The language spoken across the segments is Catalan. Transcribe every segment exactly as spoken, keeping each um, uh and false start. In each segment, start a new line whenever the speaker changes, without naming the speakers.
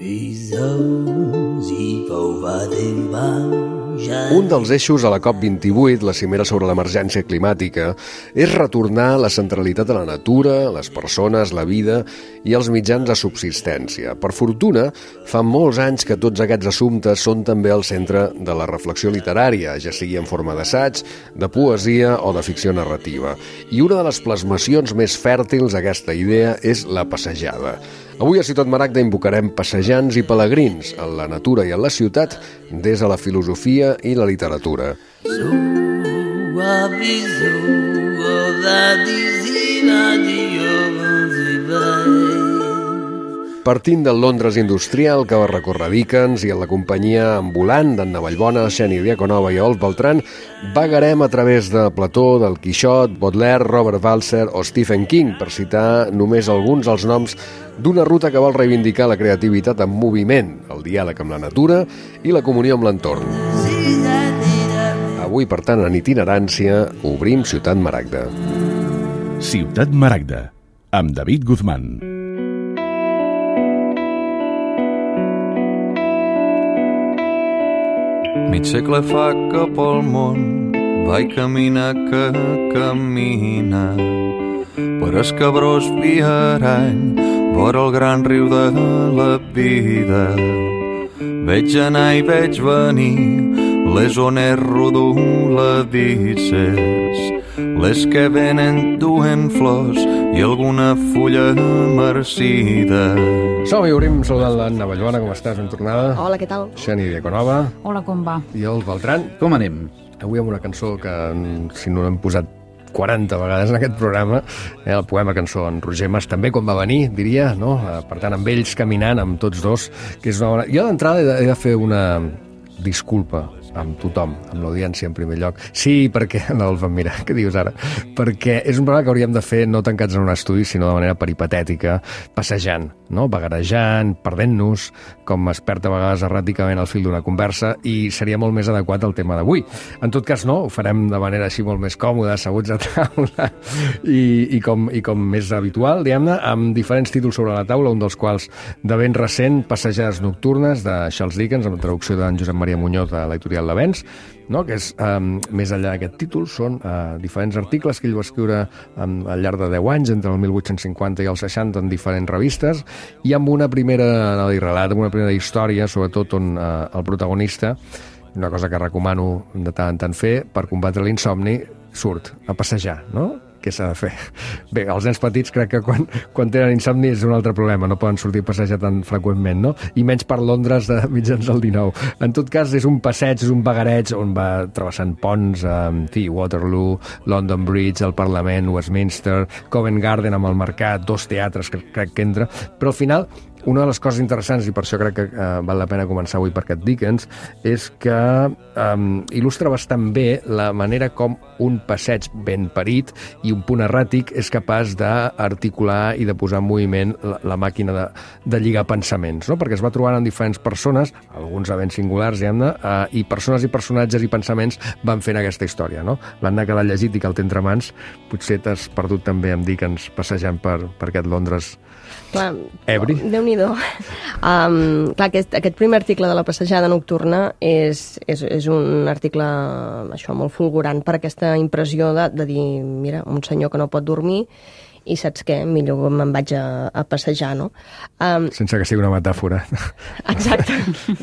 Un dels eixos a la COP vint-i-vuit, la cimera sobre l'emergència climàtica, és retornar la centralitat a la natura, les persones, la vida i els mitjans de subsistència. Per fortuna, fa molts anys que tots aquests assumptes són també al centre de la reflexió literària, ja sigui en forma d'assaig, de poesia o de ficció narrativa. I una de les plasmacions més fèrtils d'aquesta idea és la passejada. Avui a Ciutat Maragda invocarem passejants i pelegrins en la natura i en la ciutat des de la filosofia i la literatura. Partint del Londres industrial que va recórrer Dickens i en la companyia ambulant d'Anna Vallbona, Xeni Diaconova i Ols Beltran, vagarem a través de Plató, del Quixot, Baudelaire, Robert Walser o Stephen King, per citar només alguns dels noms d'una ruta que vol reivindicar la creativitat en moviment, el diàleg amb la natura i la comunió amb l'entorn. Avui, per tant, en itinerància, obrim Ciutat Maragda.
Ciutat Maragda, amb David Guzmán.
Mig segle fa que pel món vaig caminar que camina per escabrós viarany vora el gran riu de la vida. Veig anar i veig venir les ones rodoladisses, les que venen duen flors i alguna fulla marcida.
Som-hi, obrim saludant l'Anna Vallbona. Com estàs? Ben tornada.
Hola, què tal?
Xeni Diaconova.
Hola, com va?
I el Beltran.
Com anem?
Avui amb una cançó que, si no l'hem posat quaranta vegades en aquest programa, eh, el poema cançó en Roger Mas, també quan va venir, diria, no? Per tant, amb ells caminant, amb tots dos, que és una bona... Jo d'entrada he de, he de fer una disculpa amb tothom, amb l'audiència en primer lloc. Sí, perquè... No, el van mirar, què dius ara? Perquè és un programa que hauríem de fer no tancats en un estudi, sinó de manera peripatètica, passejant, no? Vagarejant, perdent-nos, com es perd a vegades erràticament al fil d'una conversa, i seria molt més adequat al tema d'avui. En tot cas, no, ho farem de manera així molt més còmoda, asseguts a taula, i, i, com, i com més habitual, diguem-ne, amb diferents títols sobre la taula, un dels quals de ben recent, Passejades nocturnes, de Charles Dickens, amb la traducció d'en Josep Maria Muñoz, de l'editorial L'Avenç, no? Que és, um, més enllà d'aquest títol, són uh, diferents articles que ell va escriure um, al llarg de deu anys, entre el mil vuit-cents cinquanta i el seixanta, en diferents revistes, i amb una primera, no dir relat, amb una primera història, sobretot on uh, el protagonista, una cosa que recomano de tant en tant fer, per combatre l'insomni, surt a passejar, no? Què s'ha de fer? Bé, els nens petits crec que quan, quan tenen insomni és un altre problema, no poden sortir a passejar tan freqüentment, no? I menys per Londres de mitjans del dinou. En tot cas, és un passeig, és un vagareig on va travessant ponts, en fi, Waterloo, London Bridge, el Parlament, Westminster, Covent Garden amb el mercat, dos teatres que crec que entra, però al final una de les coses interessants, i per això crec que eh, val la pena començar avui per aquest Dickens, és que eh, il·lustra bastant bé la manera com un passeig ben parit i un punt erràtic és capaç d'articular i de posar en moviment la, la màquina de, de lligar pensaments, no? Perquè es va trobant amb diferents persones, alguns ben singulars, diguem-ne, eh, i persones i personatges i pensaments van fent aquesta història, no? L'Anna, que l'ha llegit i que el té entre mans, potser t'has perdut també amb Dickens passejant per, per aquest Londres.
Clar,
ebri.
Déu-n'hi-do. Um, clar, aquest, aquest primer article de la passejada nocturna és, és, és un article això, molt fulgurant per aquesta impressió de, de dir, mira, un senyor que no pot dormir i saps què? Millor me'n vaig a, a passejar, no? Um,
Sense que sigui una metàfora.
Exacte.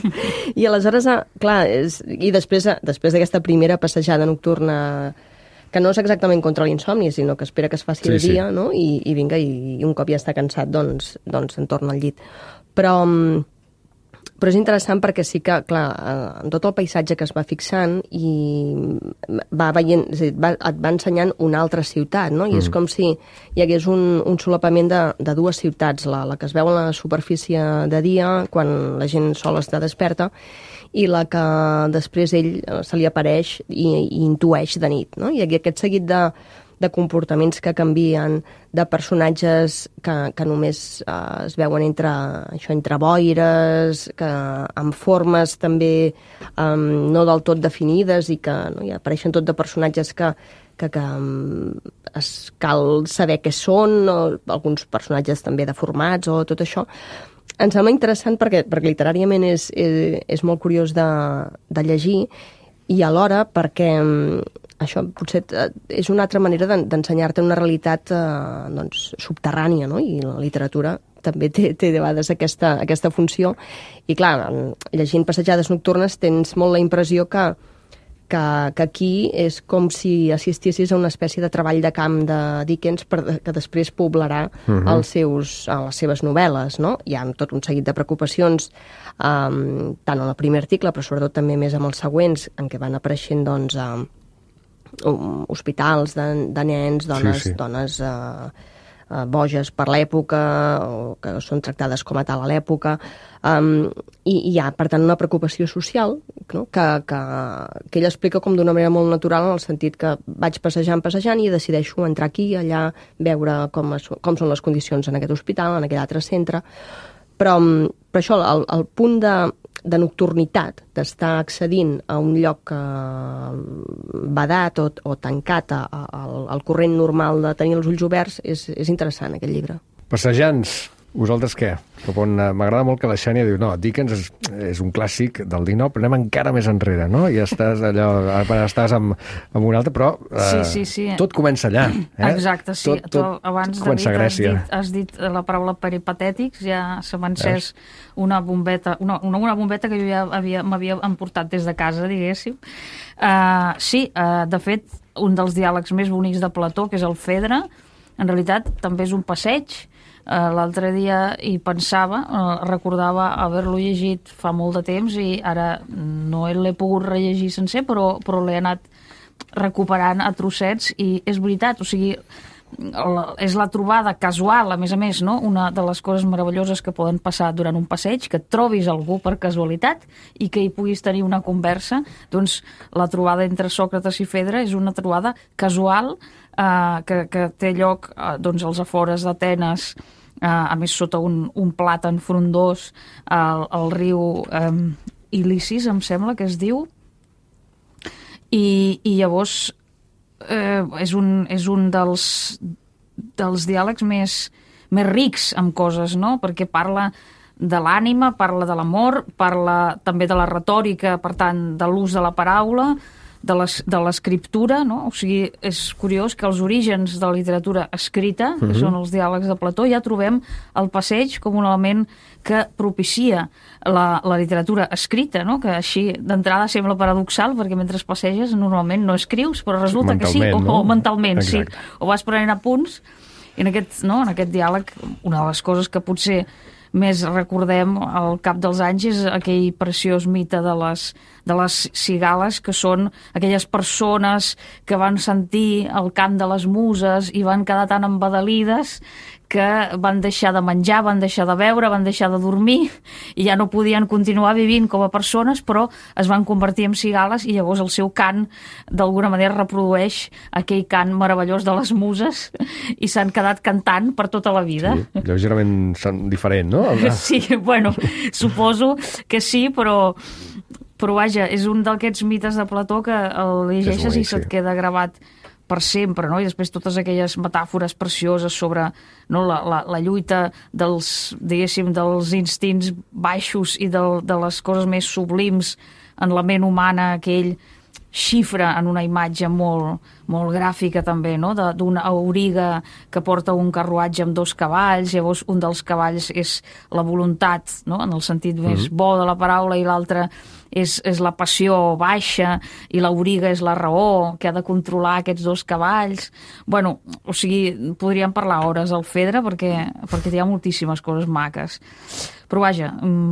I aleshores, clar, és, i després, després d'aquesta primera passejada nocturna que no és exactament contra l'insomni, sinó que espera que es faci sí, el dia, sí. No? I, i vinga, i, i un cop ja està cansat, doncs, doncs en torna al llit. Però, però és interessant perquè sí que, clar, en tot el paisatge que es va fixant i va veient, és a dir, va, et va ensenyant una altra ciutat, no? I mm. és com si hi hagués un, un solapament de, de dues ciutats, la, la que es veu a la superfície de dia, quan la gent sol està desperta, i la que després ell se li apareix i, i intueix de nit, no? I aquest seguit de, de comportaments que canvien, de personatges que, que només eh, es veuen entre, això, entre boires, que amb formes també um, no del tot definides i que no, hi apareixen tot de personatges que, que, que um, es cal saber què són, o alguns personatges també deformats o tot això. Em sembla interessant perquè, perquè literàriament és, és, és molt curiós de, de llegir i alhora perquè això potser és una altra manera d'ensenyar-te una realitat eh, doncs, subterrània, no? I la literatura també té, té de vegades aquesta, aquesta funció. I clar, llegint Passejades nocturnes tens molt la impressió que, que, que aquí és com si assistissis a una espècie de treball de camp de Dickens per, que després poblarà uh-huh. els seus, les seves novel·les, no? Hi ha tot un seguit de preocupacions, um, tant en el primer article, però sobretot també més amb els següents, en què van apareixent, doncs, um, um, hospitals de, de nens, dones, sí, sí. dones uh, uh, boges per l'època, o que són tractades com a tal a l'època, um, i hi ha, per tant, una preocupació social, no? que, que, que ell explica com d'una manera molt natural, en el sentit que vaig passejant, passejant, i decideixo entrar aquí, allà, veure com, es, com són les condicions en aquest hospital, en aquell altre centre, però, però això, el, el punt de, de nocturnitat, d'estar accedint a un lloc eh, badat o, o tancat a, a, al, al corrent normal de tenir els ulls oberts, és, és interessant, aquest llibre.
Passejants, vosaltres què? Cap on, uh, m'agrada molt que la Xènia diu no, Dickens és, és un clàssic del dinou, però anem encara més enrere, no? I estàs allò, ara estàs amb, amb un altre, però uh,
sí, sí, sí.
tot comença allà. Eh?
Exacte, sí.
Tot, tot
tu, abans,
comença
David,
a Grècia.
Has dit, has dit la paraula peripatètics, ja se m'encés una bombeta, una, una, una bombeta que jo ja havia, m'havia emportat des de casa, diguéssim. Uh, sí, uh, de fet, un dels diàlegs més bonics de Plató, que és el Fedre, en realitat també és un passeig. Uh, l'altre dia hi pensava, uh, recordava haver-lo llegit fa molt de temps i ara no l'he pogut rellegir sencer, però, però l'he anat recuperant a trossets i és veritat, o sigui, la, és la trobada casual, a més a més, no? Una de les coses meravelloses que poden passar durant un passeig, que trobis algú per casualitat i que hi puguis tenir una conversa, doncs la trobada entre Sòcrates i Fedre és una trobada casual uh, que, que té lloc uh, doncs, als afores d'Atenes, Uh, a més sota un, un plàtan frondós al, al riu um, Ilicis, em sembla que es diu, i, i llavors uh, és un, és un dels, dels diàlegs més, més rics amb coses, no? Perquè parla de l'ànima, parla de l'amor, parla també de la retòrica, per tant, de l'ús de la paraula, de l'escriptura, no? O sigui, és curiós que els orígens de la literatura escrita, que uh-huh. són els diàlegs de Plató, ja trobem el passeig com un element que propicia la, la literatura escrita, no? Que així d'entrada sembla paradoxal, perquè mentre passeges normalment no escrius, però resulta que sí, o, no? o mentalment, Exacte. sí, o vas prenent apunts, i en aquest, no? en aquest diàleg, una de les coses que potser més recordem al cap dels anys és aquell preciós mite de les, de les cigales, que són aquelles persones que van sentir el cant de les muses i van quedar tan embadalides que van deixar de menjar, van deixar de beure, van deixar de dormir i ja no podien continuar vivint com a persones, però es van convertir en cigales i llavors el seu cant d'alguna manera reprodueix aquell cant meravellós de les muses i s'han quedat cantant per tota la vida.
Sí, lleugerament diferent, no?
Sí, bueno, suposo que sí, però però vaja, és un d'aquests mites de Plató que el llegeixes i se't queda gravat per sempre, no? I després totes aquelles metàfores precioses sobre, no, la, la, la lluita dels, diguéssim, dels instints baixos i de, de les coses més sublims en la ment humana, que ell xifra en una imatge molt, molt gràfica també, no? D'una auriga que porta un carruatge amb dos cavalls, llavors un dels cavalls és la voluntat, no? En el sentit més mm-hmm. bo de la paraula, i l'altre és, és la passió baixa, i l'auriga és la raó, que ha de controlar aquests dos cavalls. Bueno, o sigui, podríem parlar hores al Fedre perquè, perquè hi ha moltíssimes coses maques. Però vaja,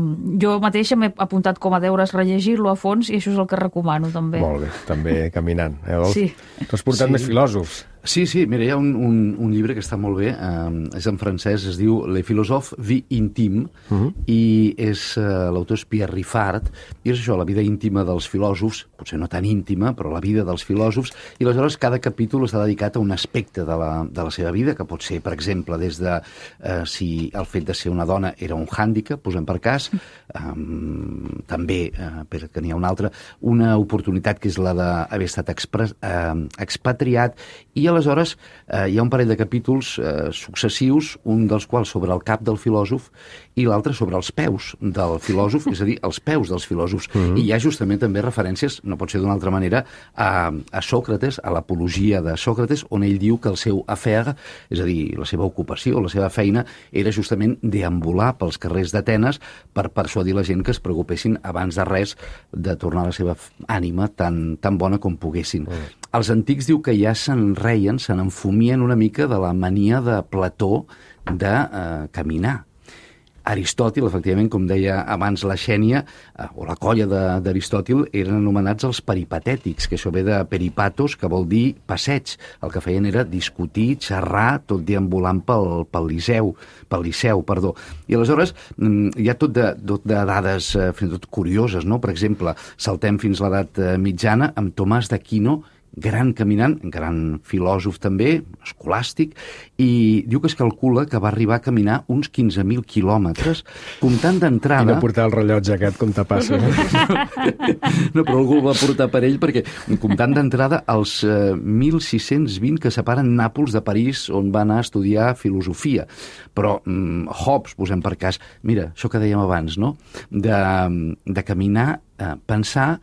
jo mateixa m'he apuntat com a deures rellegir-lo a fons i això és el que recomano també.
Molt bé, també caminant. Eh,
sí.
T'has portat
sí.
més filòsofs.
Sí, sí, mira, hi ha un, un, un llibre que està molt bé, eh, és en francès, es diu Les philosophes vie intime, uh-huh. i és, eh, l'autor és Pierre Riffard, i és això, la vida íntima dels filòsofs, potser no tan íntima, però la vida dels filòsofs, i aleshores cada capítol està dedicat a un aspecte de la, de la seva vida, que pot ser, per exemple, des de eh, si el fet de ser una dona era un hàndicap, posem per cas, eh, també, eh, perquè n'hi ha un altre, una oportunitat que és la d'haver estat expres, eh, expatriat, i aleshores eh, hi ha un parell de capítols eh, successius, un dels quals sobre el cap del filòsof i l'altre sobre els peus del filòsof, és a dir, els peus dels filòsofs. Mm-hmm. I hi ha justament també referències, no pot ser d'una altra manera, a, a Sòcrates, a l'apologia de Sòcrates, on ell diu que el seu afer, és a dir, la seva ocupació, la seva feina, era justament deambular pels carrers d'Atenes per persuadir la gent que es preocupessin abans de res de tornar a la seva ànima tan, tan bona com poguessin. Mm. Els antics diu que ja se'n reien, se n'enfumien una mica de la mania de Plató de eh, caminar. Aristòtil, efectivament, com deia abans la Xènia, eh, o la colla d'Aristòtil, eren anomenats els peripatètics, que això ve de peripatos, que vol dir passeig. El que feien era discutir, xerrar, tot deambulant pel, pel Liceu, pel Liceu, perdó. I aleshores hi ha tot de, tot de dades eh, fins i tot curioses, no? Per exemple, saltem fins a l'edat mitjana amb Tomàs d'Aquino, gran caminant, gran filòsof també, escolàstic, i diu que es calcula que va arribar a caminar uns quinze mil quilòmetres, comptant d'entrada...
I no portar el rellotge aquest com te passa.
No, però algú el va portar per ell, perquè comptant d'entrada els eh, mil sis-cents vint que separen Nàpols de París, on va anar a estudiar filosofia. Però mm, Hobbes, posem per cas, mira, això que dèiem abans, no? De, de caminar, eh, pensar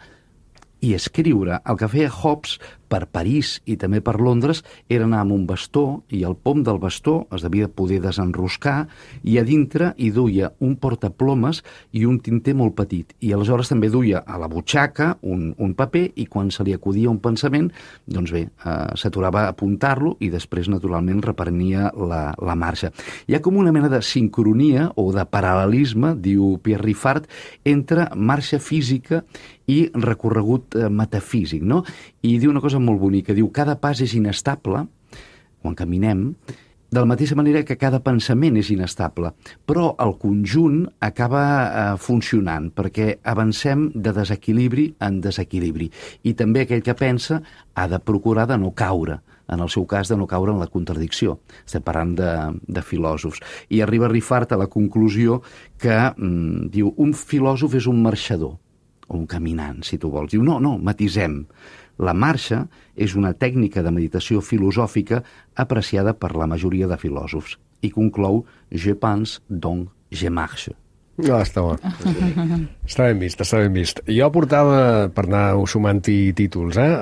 i escriure. El que feia Hobbes per París i també per Londres era anar amb un bastó i el pom del bastó es devia poder desenroscar i a dintre hi duia un portaplomes i un tinter molt petit. I aleshores també duia a la butxaca un, un paper i quan se li acudia un pensament, doncs bé, eh, s'aturava a apuntar-lo i després, naturalment, reprenia la, la marxa. Hi ha com una mena de sincronia o de paral·lelisme, diu Pierre Riffard, entre marxa física i recorregut eh, metafísic, no? I diu una cosa molt bonica, diu cada pas és inestable quan caminem, de la mateixa manera que cada pensament és inestable, però el conjunt acaba eh, funcionant perquè avancem de desequilibri en desequilibri i també aquell que pensa ha de procurar de no caure, en el seu cas de no caure en la contradicció. Estem parlant de, de filòsofs. I arriba Riffard a la conclusió que mm, diu un filòsof és un marxador, o un caminant, si tu vols. Diu, no, no, matisem. La marxa és una tècnica de meditació filosòfica apreciada per la majoria de filòsofs. I conclou, je pense, donc je marche.
No, està bo. Està ben vist, està ben vist. Jo portava, per anar sumant-hi títols, eh,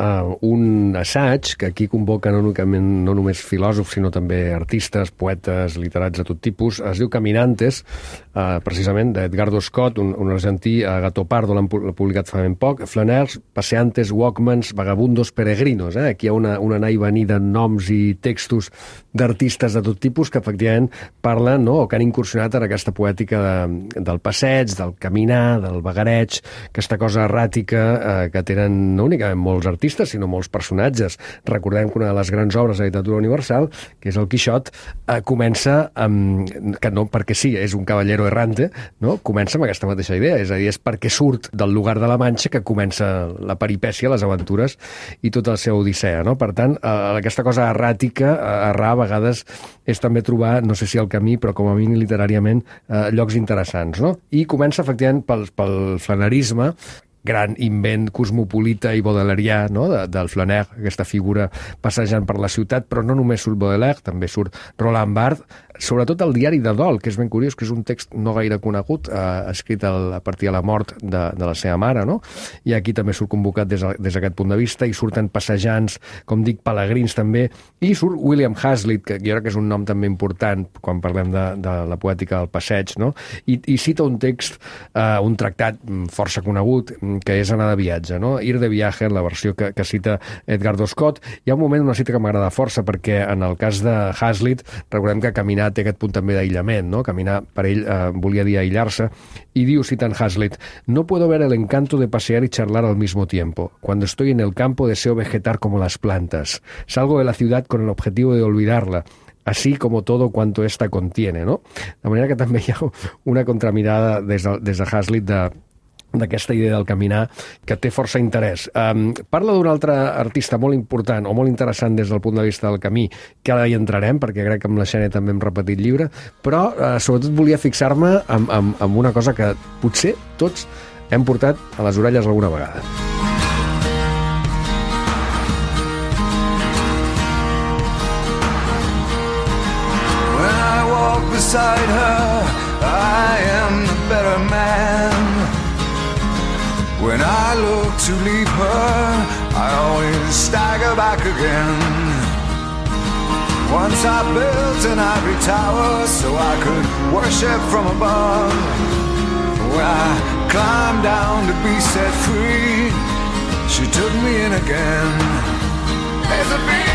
un assaig que aquí convoca no, únicament, no només filòsofs, sinó també artistes, poetes, literats de tot tipus. Es diu Caminantes, eh, precisament, d'Edgardo Scott, un, un argentí, a Gato Pardo l'han publicat fa ben poc, Flaneurs, Paseantes, Walkmans, Vagabundos, Peregrinos. Eh? Aquí hi ha una, una anar i venir de noms i textos d'artistes de tot tipus que efectivament parlen, no?, o que han incursionat en aquesta poètica de del passeig, del caminar, del vagareig, aquesta cosa erràtica eh, que tenen no únicament molts artistes, sinó molts personatges. Recordem que una de les grans obres de literatura universal, que és el Quixot, eh, comença amb, que no perquè sí, és un caballero errante, no? Comença amb aquesta mateixa idea, és a dir, és perquè surt del lugar de la Manxa que comença la peripècia, les aventures i tota la seva odissea, no? Per tant, eh, aquesta cosa erràtica, eh, errar, a vegades és també trobar, no sé si el camí, però com a mínim literàriament, eh, llocs interessants. No? I comença efectivament pel, pel flanerisme, gran invent cosmopolita i baudelairià, no? de, del Flaner, aquesta figura passejant per la ciutat, però no només surt Baudelaire, també surt Roland Barthes, sobretot el diari de Dol, que és ben curiós, que és un text no gaire conegut, eh, escrit el, a partir de la mort de, de la seva mare, no? I aquí també surt convocat des, des d'aquest punt de vista, i surten passejants, com dic, pelegrins també, i surt William Hazlitt, que jo crec que és un nom també important quan parlem de, de la poètica del passeig, no? I, i cita un text, eh, un tractat força conegut, que és anar de viatge, no? Ir de viaje, en la versió que, que cita Edgardo Scott. Hi ha un moment, una cita que m'agrada força, perquè en el cas de Hazlitt, recordem que caminar té aquest punt també d'aïllament, no? Caminar, per ell, eh, volia dir aïllar-se, y diu, citant Hazlitt, no puedo ver el encanto de pasear y charlar al mismo tiempo. Cuando estoy en el campo deseo vegetar como las plantas. Salgo de la ciudad con el objetivo de olvidarla, así como todo cuanto esta contiene, no? De manera que també hi ha una contramirada des de, des de Hazlitt de d'aquesta idea del caminar, que té força interès. Um, parla d'un altre artista molt important o molt interessant des del punt de vista del camí, que ara hi entrarem, perquè crec que amb la Xènia també hem repetit llibre, però uh, sobretot volia fixar-me en, en, en una cosa que potser tots hem portat a les orelles alguna vegada.
beside her, I am the better man. When I look to leave her, I always stagger back again. Once I built an ivory tower so I could worship from above. When I climbed down to be set free, she took me in again. There's a bee.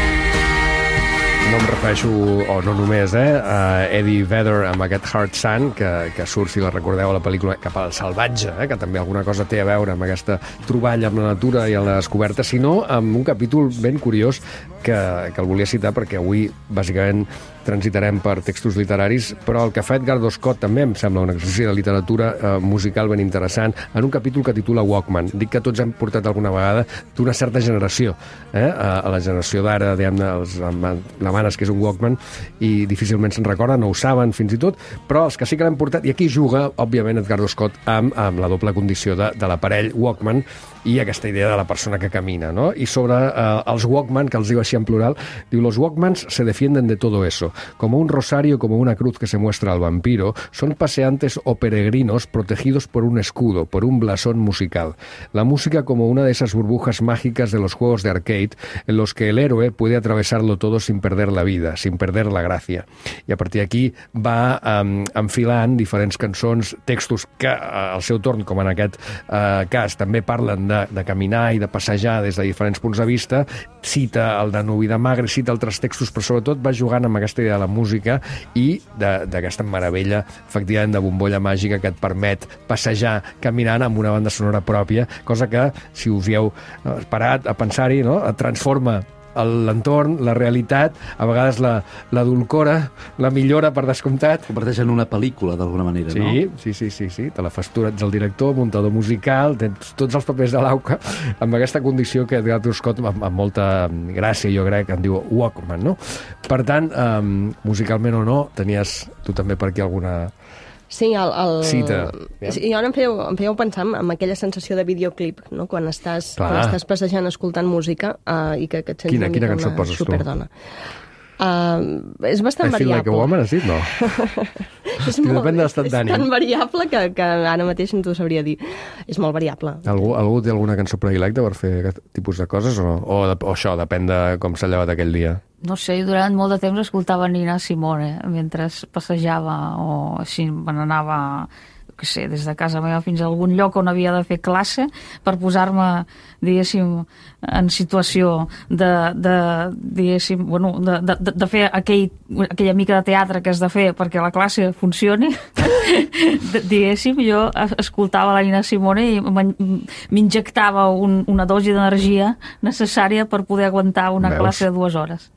No em refereixo, o no només, eh, a Eddie Vedder amb aquest Hard Sun, que, que surt, si la recordeu, a la pel·lícula Cap al salvatge, eh, que també alguna cosa té a veure amb aquesta troballa amb la natura i amb la descoberta, sinó amb un capítol ben curiós que, que el volia citar perquè avui, bàsicament, transitarem per textos literaris, però el que fa Edgardo Scott també em sembla un exercici de literatura eh, musical ben interessant, en un capítol que titula Walkman. Dic que tots hem portat alguna vegada d'una certa generació, eh, a, a la generació d'ara, diguem-ne, els lamanes que és un Walkman, i difícilment se'n recorden, no ho saben fins i tot, però els que sí que l'hem portat, i aquí juga, òbviament, Edgardo Scott amb, amb la doble condició de, de l'aparell Walkman i aquesta idea de la persona que camina, ¿no? I sobre eh, els Walkman, que els diu així en plural, diu, los Walkmans se defienden de todo eso. Como un rosario, como una cruz que se muestra al vampiro, son paseantes o peregrinos protegidos por un escudo, por un blasón musical. La música como una de esas burbujas mágicas de los juegos de arcade en los que el héroe puede atravesarlo todo sin perder la vida, sin perder la gràcia. I a partir d'aquí va um, enfilant diferents cançons, textos que al seu torn, com en aquest uh, cas, també parlen de, de caminar i de passejar des de diferents punts de vista, cita el de Nubi de Magre, cita altres textos, però sobretot va jugant amb aquesta idea de la música i d'aquesta meravella, efectivament, de bombolla màgica que et permet passejar caminant amb una banda sonora pròpia, cosa que, si us hi heu parat a pensar-hi, no? Et transforma l'entorn, la realitat, a vegades la, la dulcora, la millora, per descomptat.
Converteix en una pel·lícula, d'alguna manera,
sí,
no?
Sí, sí, sí, sí. Te la fas tu, ets el director, muntador musical, tens tots els papers de l'auca, amb aquesta condició que Edgardo Scott, amb, amb molta gràcia, jo crec, em diu Walkman, no? Per tant, um, musicalment o no, tenies tu també per aquí alguna...
Sí, el... el...
Cita.
Sí, jo em fèieu, em fèieu pensar en aquella sensació de videoclip, no? Quan estàs, quan estàs passejant escoltant música uh, i que, que et sents
quina,
una
quina
mica
cançó
una
poses
superdona. Uh, és bastant
I feel
variable.
like a woman, has dit, no?
és, molt,
depèn de
és,
l'estat
és
d'ànim.
tan variable que, que ara mateix no t'ho sabria dir. És molt variable.
Algú, algú té alguna cançó predilecta per fer aquest tipus de coses o no? O, de, o això, depèn de com s'ha llevat aquell dia?
No sé, durant molt de temps escoltava Nina Simone mentre passejava o així me n'anava, que sé, des de casa meva fins a algun lloc on havia de fer classe per posar-me, diguéssim, en situació de, de diguéssim, bueno, de, de, de fer aquell, aquella mica de teatre que has de fer perquè la classe funcioni. Diguéssim, jo escoltava la Nina Simone i m'injectava un, una dosi d'energia necessària per poder aguantar una
Veus?
classe de dues hores.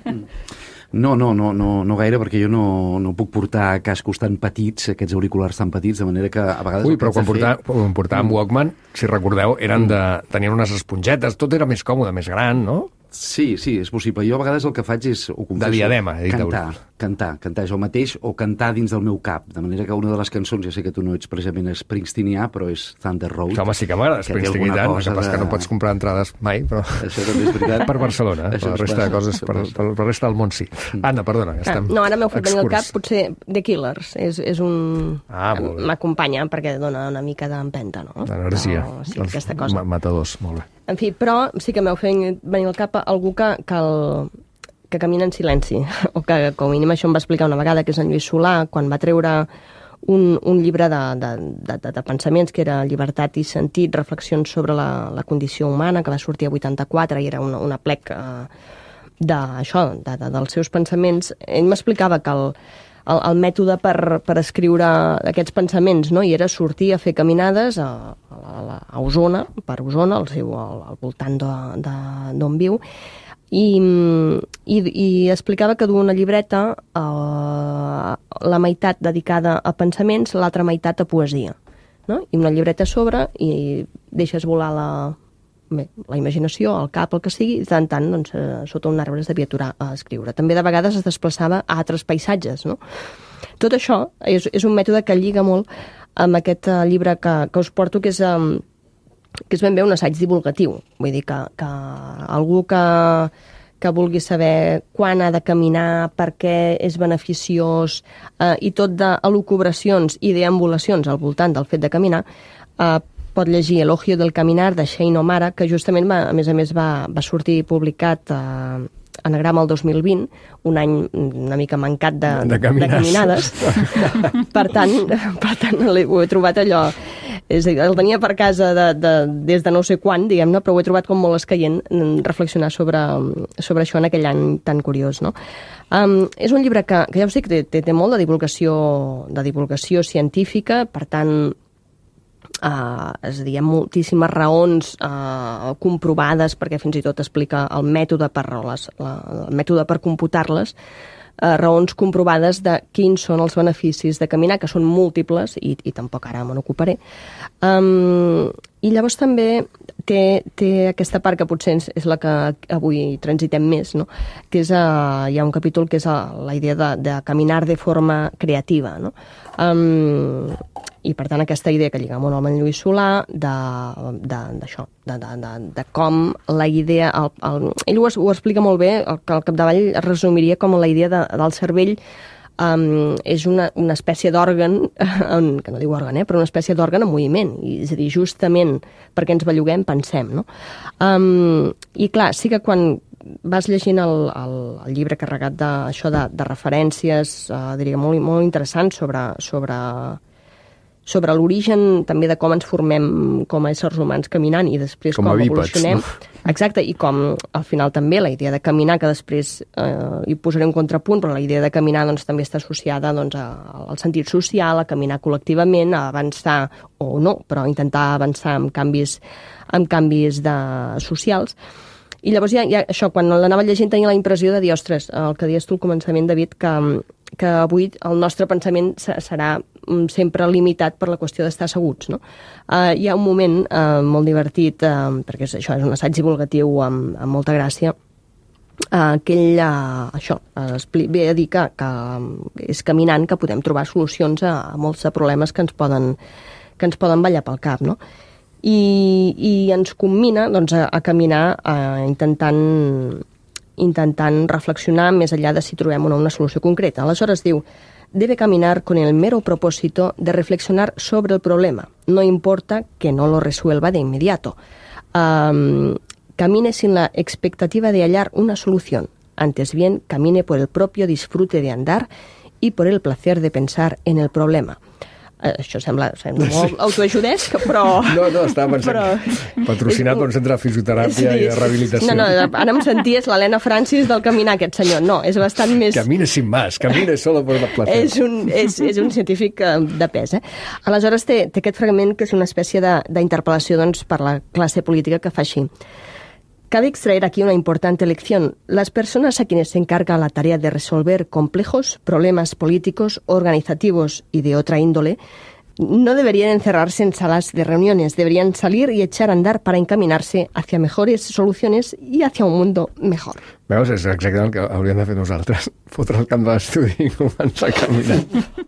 No, no, no, no, no gaire, perquè jo no, no puc portar cascos tan petits, aquests auriculars tan petits, de manera que a vegades...
Ui, però quan, portà, fer... quan portàvem Walkman, si recordeu, eren de, tenien unes espongetes, tot era més còmode, més gran, no?
Sí, sí, és possible. Jo a vegades el que faig és, ho confesso,
de diadema, he dit
cantar, cantar, cantar jo mateix o cantar dins del meu cap. De manera que una de les cançons, ja sé que tu no ets precisament springsteenià, però és Thunder Road.
Home, sí que m'agrada Springsteen i tant, el que passa de... que no pots comprar entrades mai, però...
Això també és veritat.
Per Barcelona, eh? Per la resta de coses, per, per, per la resta del món sí. Anna, perdona, que estem...
Ah, no, ara m'heu fet venir al cap, potser The Killers, és, és un...
Ah,
m'acompanya perquè dona una mica d'empenta, no?
L'energia,
no, sí, aquesta cosa.
Matadors, molt bé.
En fi, però sí que m'heu fet venir al cap algú que, que, el, que camina en silenci, o que com a mínim això em va explicar una vegada, que és en Lluís Solà, quan va treure un, un llibre de, de, de, de pensaments, que era Llibertat i sentit, reflexions sobre la, la condició humana, que va sortir a vuitanta-quatre, i era una, una plec eh, de, això, de, de, dels seus pensaments. Ell m'explicava que el, el, el mètode per, per escriure aquests pensaments, no? I era sortir a fer caminades a, a, a Osona, per Osona, al, seu, al, al voltant d'on viu, i, i, i explicava que du una llibreta, eh, la meitat dedicada a pensaments, l'altra meitat a poesia, no? I una llibreta a sobre i deixes volar la, bé, la imaginació, el cap, el que sigui, i tant tant, doncs, sota un arbre es devia aturar a escriure. També de vegades es desplaçava a altres paisatges, no? Tot això és, és un mètode que lliga molt amb aquest uh, llibre que, que us porto, que és, um, que és ben bé un assaig divulgatiu. Vull dir que, que algú que, que vulgui saber quan ha de caminar, per què és beneficiós, eh, i tot d'elucubracions i deambulacions al voltant del fet de caminar, eh, pot llegir Elogio del caminar de Shane O'Mara, que justament, va, a més a més, va, va sortir publicat eh, Anagrama el dos mil vint, un any una mica mancat de,
de,
de caminades. per tant, per tant ho he trobat allò... És a dir, el tenia per casa de, de, des de no sé quan, diguem-ne, però ho he trobat com molt escaient reflexionar sobre, sobre això en aquell any tan curiós, no? Um, és un llibre que, que ja us dic, té, té molt de divulgació, de divulgació científica, per tant, Uh, és a dir, hi ha moltíssimes raons uh, comprovades, perquè fins i tot explica el mètode per, les, la, el mètode per computar-les, uh, raons comprovades de quins són els beneficis de caminar, que són múltiples, i, i tampoc ara me n'ocuparé. Um, I llavors també té, té aquesta part que potser és la que avui transitem més, no? Que és, uh, hi ha un capítol que és uh, la idea de, de caminar de forma creativa, no? Um, i per tant aquesta idea que lliga molt amb en Lluís Solà d'això, de, de, de, de, de com la idea, el, el, ell ho, ho explica molt bé, el, que al capdavall es resumiria com la idea de, del cervell um, és una, una espècie d'òrgan, que no diu òrgan, eh, però una espècie d'òrgan en moviment, i, és a dir, justament perquè ens belluguem pensem, no? Um, I clar, sí que quan vas llegint el, el, el llibre carregat d'això de, de referències, uh, diria, molt, molt interessant sobre, sobre sobre l'origen també de com ens formem com a éssers humans caminant i després com, com evolucionem. No? Exacte, i com al final també la idea de caminar, que després eh, hi posaré un contrapunt, però la idea de caminar doncs, també està associada doncs, a, al sentit social, a caminar col·lectivament, a avançar, o no, però intentar avançar amb canvis, amb canvis de, socials. I llavors ja, ja això, quan l'anava llegint tenia la impressió de dir, ostres, el que deies tu al començament, David, que, que avui el nostre pensament serà sempre limitat per la qüestió d'estar asseguts, no? Uh, hi ha un moment uh, molt divertit, uh, perquè és, això és un assaig divulgatiu amb, amb molta gràcia, uh, que ell, uh, això, uh, ve a dir que, que és caminant que podem trobar solucions a, a molts de problemes que ens poden, que ens poden ballar pel cap, no? I, i ens commina doncs, a, a caminar uh, intentant, intentant reflexionar més enllà de si trobem una, una solució concreta. Aleshores diu: debe caminar con el mero propósito de reflexionar sobre el problema. No importa que no lo resuelva de inmediato. Um, camine sin la expectativa de hallar una solución. Antes bien, camine por el propio disfrute de andar y por el placer de pensar en el problema. Uh, això sembla, sembla molt sí. autoajudesc, però...
No, no, estava pensant però... patrocinat per un centre de fisioteràpia sí, i de rehabilitació.
No, no, ara em senties l'Helena Francis del caminar, aquest senyor. No, és bastant més...
Camina sin más, camina solo por el placer.
És un, és, és un científic de pes, eh? Aleshores té, té aquest fragment que és una espècie d'interpel·lació doncs, per la classe política que fa així. Cabe extraer aquí una importante lección. Las personas a quienes se encarga la tarea de resolver complejos problemas políticos, organizativos y de otra índole, no deberían encerrarse en salas de reuniones, deberían salir y echar a andar para encaminarse hacia mejores soluciones y hacia un mundo mejor.
Veus, és exactament el que hauríem de fer nosaltres, fotre el camp de l'estudi i començar a caminar.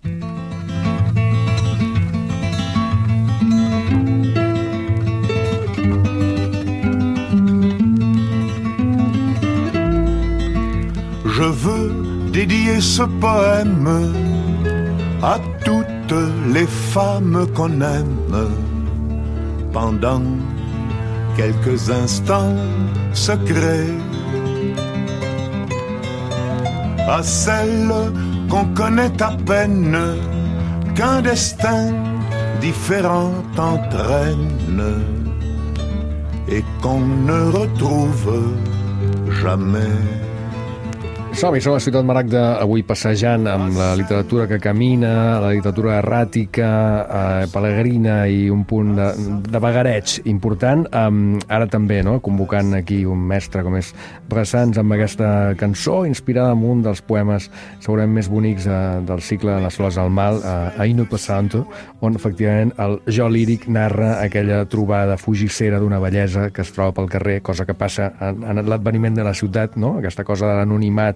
Je veux dédier ce poème à toutes les femmes qu'on aime pendant quelques instants secrets, à celles qu'on connaît à peine, qu'un destin différent entraîne et qu'on ne retrouve jamais.
Som-hi, som a Ciutat Maragda, avui passejant amb la literatura que camina, la literatura erràtica, eh, pelegrina i un punt de, de vagareig important. Um, ara també, no?, convocant aquí un mestre com és Brassens amb aquesta cançó inspirada en un dels poemes segurament més bonics eh, del cicle Les flors al mal, eh, Aino Passanto, on efectivament el jo líric narra aquella trobada fugissera d'una bellesa que es troba pel carrer, cosa que passa en, en l'adveniment de la ciutat, no?, aquesta cosa de l'anonimat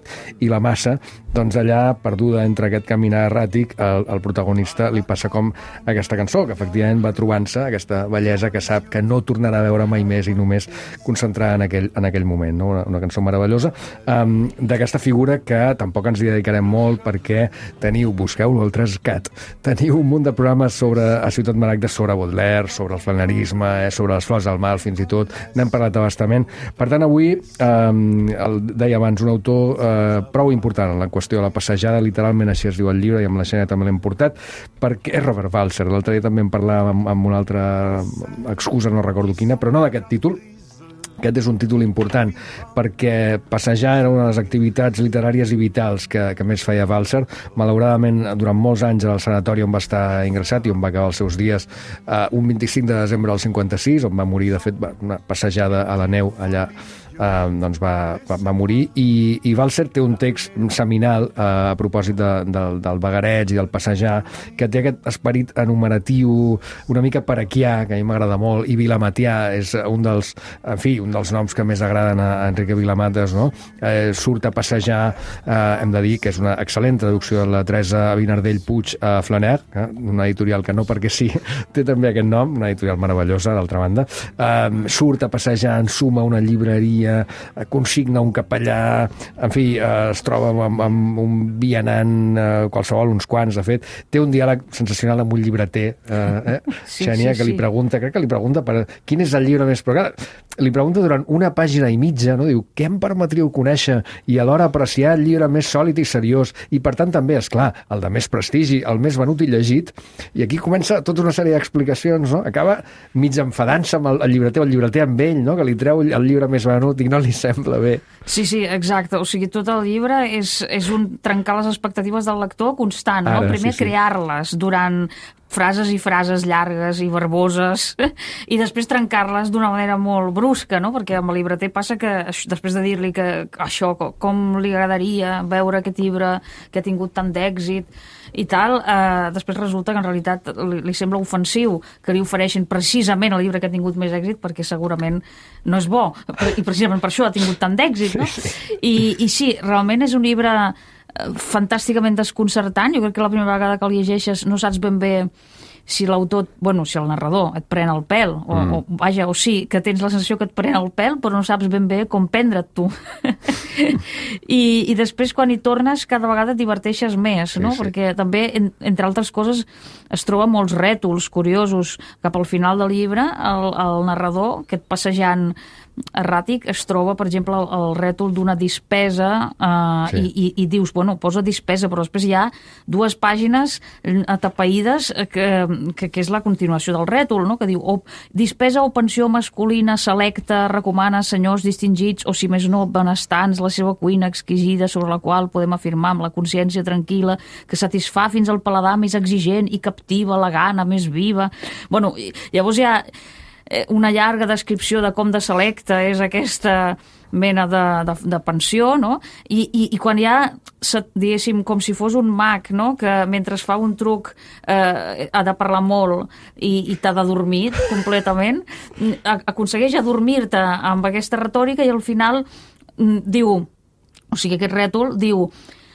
i la massa, doncs allà, perduda entre aquest caminar erràtic, el, el protagonista li passa com aquesta cançó, que efectivament va trobant-se aquesta bellesa que sap que no tornarà a veure mai més i només concentrar en aquell, en aquell moment, no? Una, una cançó meravellosa, um, d'aquesta figura que tampoc ens hi dedicarem molt perquè teniu, busqueu-lo al Trescat, teniu un munt de programes sobre, a Ciutat Maragda sobre Baudelaire, sobre el flanerisme, eh, sobre les flors del mal, fins i tot, n'hem parlat abastament. Per tant, avui, um, el, deia abans, un autor eh, prou important en la qüestió de la passejada, literalment així es diu el llibre, i amb la Xènia també l'hem portat, perquè és Robert Walser. L'altre dia també en parlàvem amb, amb una altra excusa, no recordo quina, però no d'aquest títol. Aquest és un títol important, perquè passejar era una de les activitats literàries i vitals que, que més feia Walser. Malauradament, durant molts anys al sanatori on va estar ingressat i on va acabar els seus dies, eh, un vint-i-cinc de desembre del cinquanta-sis, on va morir, de fet, una passejada a la neu allà, Uh, doncs va, va, va morir, i, i Walser té un text seminal uh, a propòsit de, de, del vagareig i del passejar, que té aquest esperit enumeratiu una mica paraquià, que a mi m'agrada molt, i vilamatià és un dels, en fi, un dels noms que més agraden a, a Enrique Vilamates, no? Eh, surt a passejar, eh, hem de dir que és una excel·lent traducció de la Teresa Vinardell Puig a Flaner, eh? Una editorial que no perquè sí té també aquest nom, una editorial meravellosa, d'altra banda. Eh, surt a passejar, ensuma una llibreria, consigna un capellà, en fi, eh, es troba amb, amb un vianant, eh, qualsevol, uns quants, de fet. Té un diàleg sensacional amb un llibreter, eh, eh?
Sí,
Xènia,
sí,
que li
sí.
pregunta, crec que li pregunta per quin és el llibre més... Però clar, li pregunta durant una pàgina i mitja, no? Diu, què em permetríeu conèixer i alhora apreciar el llibre més sòlid i seriós, i per tant també, és clar, el de més prestigi, el més venut i llegit, i aquí comença tota una sèrie d'explicacions, no? Acaba mig enfadant-se amb el, el llibreter o el llibreter amb ell, no? Que li treu el llibre més venut i no li sembla bé.
Sí, sí, exacte. O sigui, tot el llibre és, és un trencar les expectatives del lector constant, no?
Ara,
Primer
sí, sí.
crear-les durant frases i frases llargues i verboses i després trencar-les d'una manera molt brusca, no? Perquè amb el llibreter passa que després de dir-li que això, com li agradaria veure aquest llibre que ha tingut tant d'èxit i tal, eh, després resulta que en realitat li, li sembla ofensiu que li ofereixin precisament el llibre que ha tingut més èxit, perquè segurament no és bo, i precisament per això ha tingut tant d'èxit, no? I, i sí, realment és un llibre fantàsticament desconcertant. Jo crec que la primera vegada que el llegeixes no saps ben bé si l'autor, bueno, si el narrador et pren el pèl, o, mm. o vaja, o sí, que tens la sensació que et pren el pèl, però no saps ben bé com prendre't tu. I, I després, quan hi tornes, cada vegada et diverteixes més, no? Sí, sí. Perquè també, en, entre altres coses, es troba molts rètols curiosos. Cap al final del llibre, el, el narrador, aquest passejant erràtic, es troba, per exemple, el, el rètol d'una dispesa, eh, sí. i, i, i dius, bueno, posa dispesa, però després hi ha dues pàgines atapeïdes que, que, que és la continuació del rètol, no? Que diu, o, dispesa o pensió masculina selecta recomana a senyors distingits o, si més no, benestants, la seva cuina exquisida sobre la qual podem afirmar amb la consciència tranquil·la que satisfà fins al paladar més exigent i captiva la gana més viva. Bueno, llavors hi ha una llarga descripció de com de selecta és aquesta mena de, de, de pensió, no? I, i, i quan hi ha, diguéssim, com si fos un mag, no? Que mentre fa un truc eh, ha de parlar molt i, i t'ha de dormir completament, aconsegueix adormir-te amb aquesta retòrica i al final diu, o sigui, aquest rètol diu: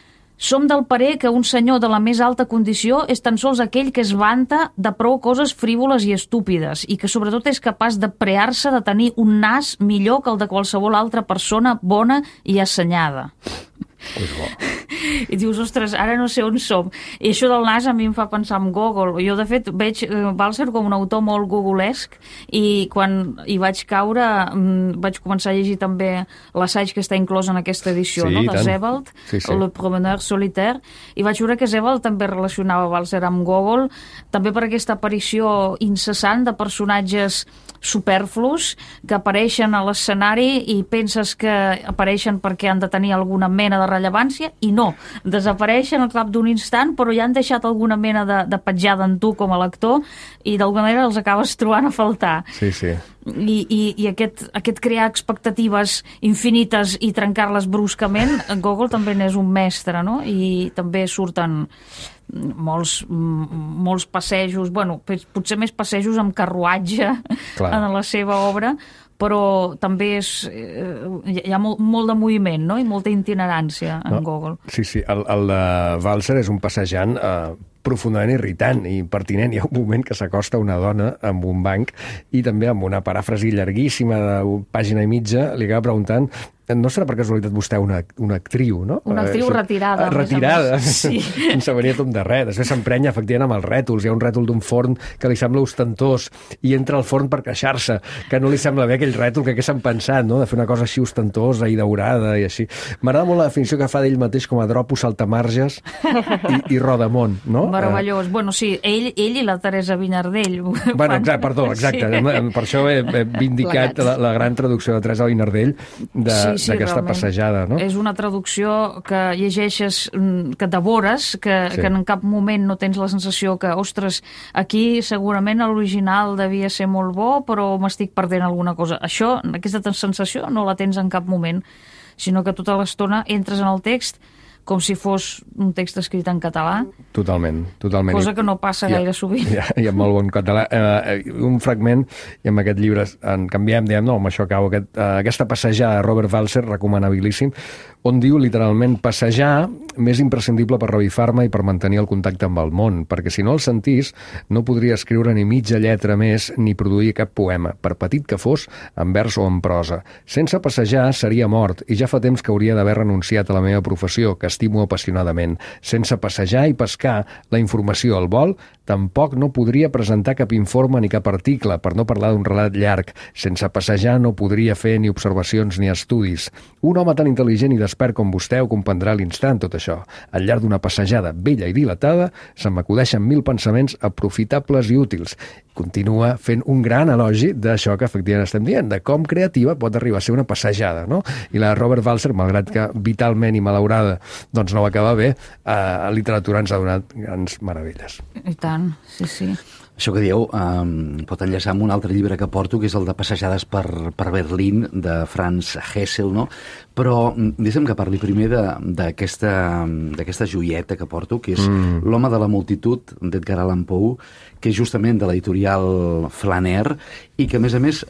som del parer que un senyor de la més alta condició és tan sols aquell que es vanta de prou coses frívoles i estúpides i que sobretot és capaç de prear-se de tenir un nas millor que el de qualsevol altra persona bona i assenyada.
Pues bo.
I dius, ostres, ara no sé on som. I això del nas a mi em fa pensar en Gogol. Jo, de fet, veig eh, Walser com un autor molt gogolesc, i quan hi vaig caure mm, vaig començar a llegir també l'assaig que està inclòs en aquesta edició,
sí,
no? De
tant.
Sebald,
sí, sí.
Le Promeneur solitaire, i vaig veure que Sebald també relacionava Walser amb Gogol, també per aquesta aparició incessant de personatges superflus que apareixen a l'escenari i penses que apareixen perquè han de tenir alguna mena de rellevància, i no, desapareixen al cap d'un instant, però ja han deixat alguna mena de, de petjada en tu com a lector i d'alguna manera els acabes trobant a faltar.
Sí, sí.
I, i, i aquest, aquest crear expectatives infinites i trencar-les bruscament, Gogol també n'és un mestre, no? I també surten molts, molts passejos, bueno, potser més passejos amb carruatge
Clar.
en la seva obra, però també és, eh, hi ha molt, molt de moviment, no?, i molta itinerància en
No.
Gogol.
Sí, sí, el, el de Walser és un passejant eh, profundament irritant i impertinent. Hi ha un moment que s'acosta una dona amb un banc i també amb una paràfrasi llarguíssima de pàgina i mitja li acaba preguntant: no serà per casualitat vostè una, una actriu, no?
Una actriu
Eh,
retirada, a més a
Retirada.
més. Sí.
Sense venir a tom de res. Després s'emprenya, efectivament, amb els rètols. Hi ha un rètol d'un forn que li sembla ostentós i entra al forn per queixar-se, que no li sembla bé aquell rètol que haguessin pensat, no?, de fer una cosa així ostentosa i daurada i així. M'agrada molt la definició que fa d'ell mateix com a dropo, saltamarges i, i rodamont, no?
Meravellós. Uh, bueno, sí, ell, ell i la Teresa Vinyardell.
Bueno, exacte, perdó, exacte. Sí. Per això he, he vindicat la, la gran traducció de Teresa Vinyardell d'aquesta
sí, sí,
passejada, no?
És una traducció que llegeixes, que devores, que, sí. que en cap moment no tens la sensació que, ostres, aquí segurament l'original devia ser molt bo, però m'estic perdent alguna cosa. Això, aquesta sensació no la tens en cap moment, sinó que tota l'estona entres en el text com si fos un text escrit en català.
Totalment, totalment.
Cosa que no passa
I,
gaire sovint.
I, i amb molt bon català. Eh, un fragment, i amb aquest llibre en canviem, diem, no, amb això acabo, aquest, eh, aquesta passejada de Robert Walser, recomanabilíssim, on diu literalment: passejar més imprescindible per revifar-me i per mantenir el contacte amb el món, perquè si no el sentís no podria escriure ni mitja lletra més ni produir cap poema, per petit que fos, en vers o en prosa. Sense passejar seria mort, i ja fa temps que hauria d'haver renunciat a la meva professió, que estimo apassionadament. Sense passejar i pescar la informació al vol, tampoc no podria presentar cap informe ni cap article, per no parlar d'un relat llarg. Sense passejar no podria fer ni observacions ni estudis. Un home tan intel·ligent i despert com vostè ho comprendrà a l'instant, tot això. Al llarg d'una passejada bella i dilatada, se m'acudeixen mil pensaments aprofitables i útils. Continua fent un gran elogi d'això que efectivament estem dient, de com creativa pot arribar a ser una passejada, no? I la Robert Walser, malgrat que vitalment i malaurada doncs no va acabar bé, a literatura ens ha donat grans meravelles.
I tant, sí, sí.
Això que dieu um, pot enllaçar amb un altre llibre que porto, que és el de Passejades per, per Berlín, de Franz Hessel, no? Però deixa'm que parli primer d'aquesta joieta que porto, que és mm. L'home de la multitud, d'Edgar Allan Poe, que és justament de l'editorial Flaner, i que, a més a més,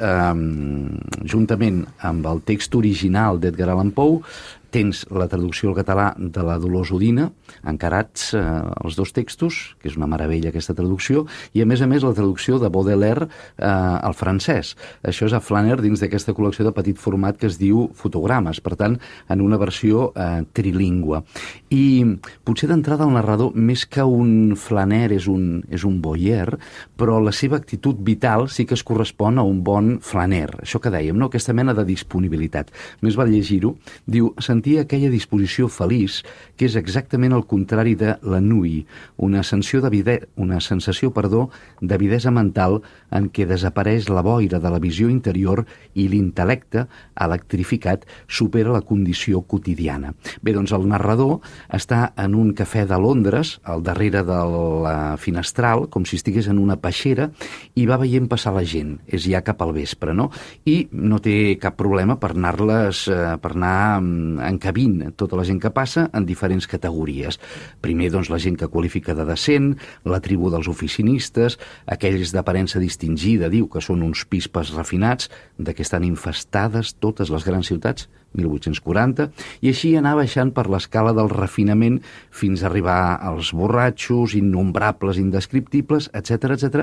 eh, juntament amb el text original d'Edgar Allan Poe, tens la traducció al català de la Dolors Udina, encarats eh, els dos textos, que és una meravella aquesta traducció, i a més a més la traducció de Baudelaire eh, al francès. Això és a Flaner dins d'aquesta col·lecció de petit format que es diu Fotogrames, per tant, en una versió eh, trilingüe. I potser d'entrada el narrador, més que un Flaner, és un, és un Boyer, però la seva actitud vital sí que es correspon a un bon Flaner. Això que dèiem, no? Aquesta mena de disponibilitat. Més val llegir-ho. Diu: sentia aquella disposició feliç que és exactament el contrari de l'ennui, una sensació de vide... una sensació, perdó, d'avidesa mental en què desapareix la boira de la visió interior i l'intel·lecte, electrificat, supera la condició quotidiana. Bé, doncs el narrador està en un cafè de Londres, al darrere de la finestral, com si estigués en una peixera, i va veient passar la gent. És ja cap al vespre, no? I no té cap problema per anar-les, per anar encabint tota la gent que passa en diferents categories. Primer, doncs, la gent que qualifica de decent, la tribu dels oficinistes, aquells d'aparença distingida, diu que són uns pispes refinats, de què estan infestades totes les grans ciutats, mil vuit-cents quaranta, i així anar baixant per l'escala del refinament fins a arribar als borratxos, innombrables, indescriptibles, etcètera, etcètera.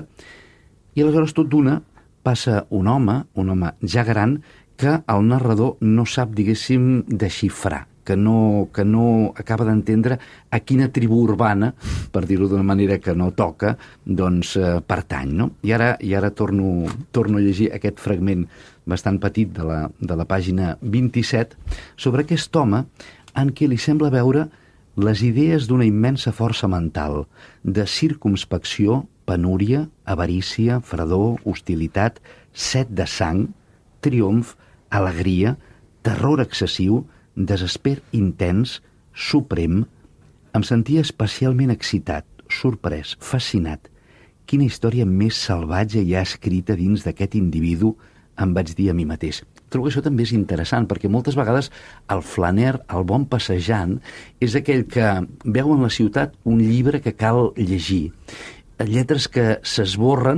I aleshores tot d'una passa un home, un home ja gran, que el narrador no sap, diguéssim, desxifrar, que no, que no acaba d'entendre a quina tribu urbana, per dir-ho d'una manera que no toca, doncs eh, pertany, no? I ara, i ara torno, torno a llegir aquest fragment bastant petit de la, de la pàgina vint-i-set sobre aquest home en què li sembla veure les idees d'una immensa força mental, de circumspecció, penúria, avarícia, fredor, hostilitat, set de sang, triomf, alegria, terror excessiu, desesper intens, suprem. Em sentia especialment excitat, sorprès, fascinat. Quina història més salvatge hi ha escrita dins d'aquest individu, em vaig dir a mi mateix. Trobo que això també és interessant, perquè moltes vegades el Flaner, el bon passejant, és aquell que veu en la ciutat un llibre que cal llegir. Lletres que s'esborren,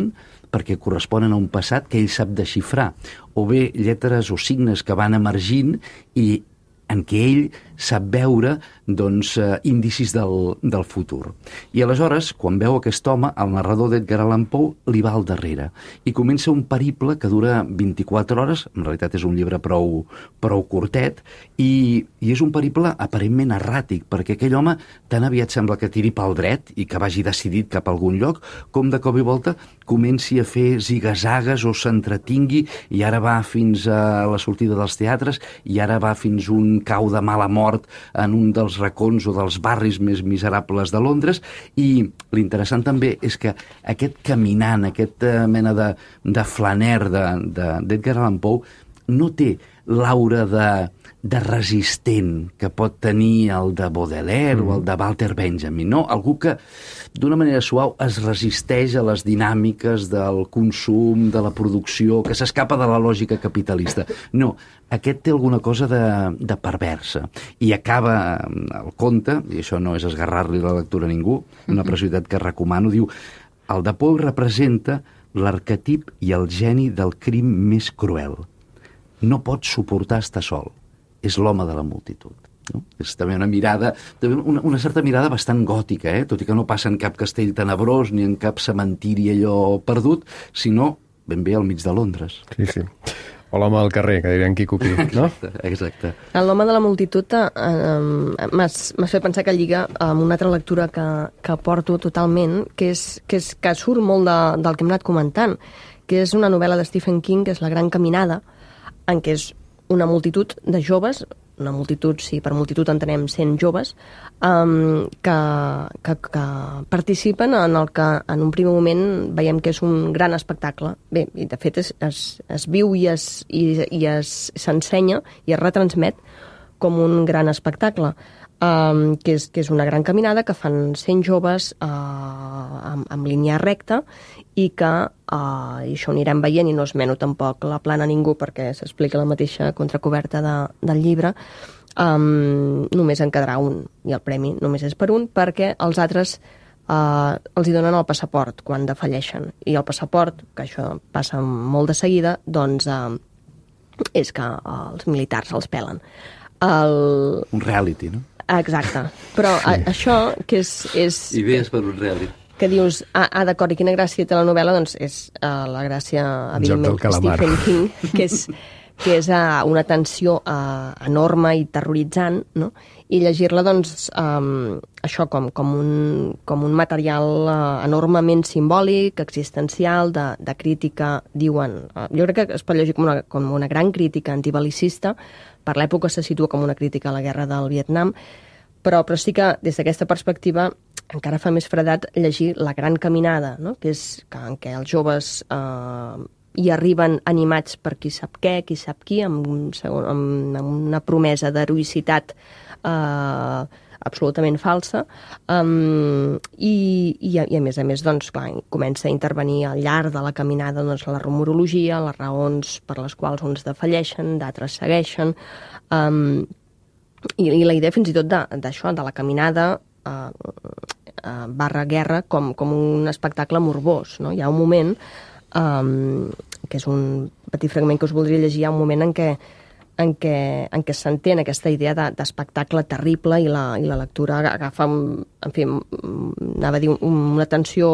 perquè corresponen a un passat que ell sap desxifrar, o bé lletres o signes que van emergint i en què ell sap veure doncs, eh, indicis del, del futur. I aleshores, quan veu aquest home, el narrador d'Edgar Allan Poe li va al darrere i comença un periple que dura vint-i-quatre hores, en realitat és un llibre prou, prou curtet, i, i és un periple aparentment erràtic, perquè aquell home tan aviat sembla que tiri pel dret i que vagi decidit cap a algun lloc, com de cop i volta comenci a fer zigazagues o s'entretingui i ara va fins a la sortida dels teatres i ara va fins un cau de mala mort en un dels racons o dels barris més miserables de Londres. I l'interessant també és que aquest caminant, aquesta mena de, de flaner d'Edgar Allan Poe no té l'aura de, de resistent que pot tenir el de Baudelaire mm. o el de Walter Benjamin, no? Algú que d'una manera suau es resisteix a les dinàmiques del consum, de la producció, que s'escapa de la lògica capitalista. No, aquest té alguna cosa de, de perversa. I acaba el conte, i això no és esgarrar-li la lectura a ningú, una preciositat que recomano, diu: el de Poe representa l'arquetip i el geni del crim més cruel. No pot suportar estar sol. És l'home de la multitud. No? És també una mirada, també una, una certa mirada bastant gòtica, eh? Tot i que no passa en cap castell tenebrós ni en cap cementiri allò perdut, sinó ben bé al mig de Londres.
Sí, sí. O l'home al carrer, que dirien Quico Pi, no?
Exacte, exacte.
L'home de la multitud eh, eh, m'has fet pensar que lliga amb una altra lectura que, que porto totalment, que, és, que, és, que surt molt de, del que hem anat comentant, que és una novel·la de Stephen King, que és La gran caminada, en què és una multitud de joves, una multitud, sí, per multitud entenem cent joves, um, que, que, que participen en el que en un primer moment veiem que és un gran espectacle. Bé, i de fet es, es, es viu i es, i, i es, s'ensenya i es retransmet com un gran espectacle. Um, que, és, que és una gran caminada que fan cent joves uh, amb, amb línia recta i que, uh, i això ho anirem veient i no esmeno tampoc la plana a ningú perquè s'explica la mateixa contracoberta de, del llibre, um, només en quedarà un i el premi només és per un perquè els altres uh, els hi donen el passaport quan defalleixen i el passaport, que això passa molt de seguida, doncs uh, és que uh, els militars els pelen. El...
Un reality, no?
Exacte, però sí. a, això que és... és
Idees per un reality.
Que dius, ah, ah d'acord, i quina gràcia té la novel·la? Doncs és uh, la gràcia, evidentment, de Stephen King, que és, que és uh, una tensió uh, enorme i terroritzant, no? I llegir-la, doncs, um, això com, com, un, com un material uh, enormement simbòlic, existencial, de, de crítica, diuen... Uh, jo crec que es pot llegir com una, com una gran crítica antibelicista. Per l'època se situa com una crítica a la guerra del Vietnam, però, però sí que des d'aquesta perspectiva encara fa més fredat llegir La gran caminada, no? Que és que, en què els joves eh, hi arriben animats per qui sap què, qui sap qui, amb, un segon, amb, amb una promesa d'heroïcitat eh, absolutament falsa, um, i, i, a, i a més a més doncs, clar, comença a intervenir al llarg de la caminada doncs, la rumorologia, les raons per les quals uns defalleixen, d'altres segueixen, um, i, i la idea fins i tot d'això, de, de la caminada uh, uh, barra guerra com, com un espectacle morbós, no? Hi ha un moment, um, que és un petit fragment que us voldria llegir, hi ha un moment en què en què, en què s'entén aquesta idea de, d'espectacle terrible i la, i la lectura agafa, en fi, anava a dir, una tensió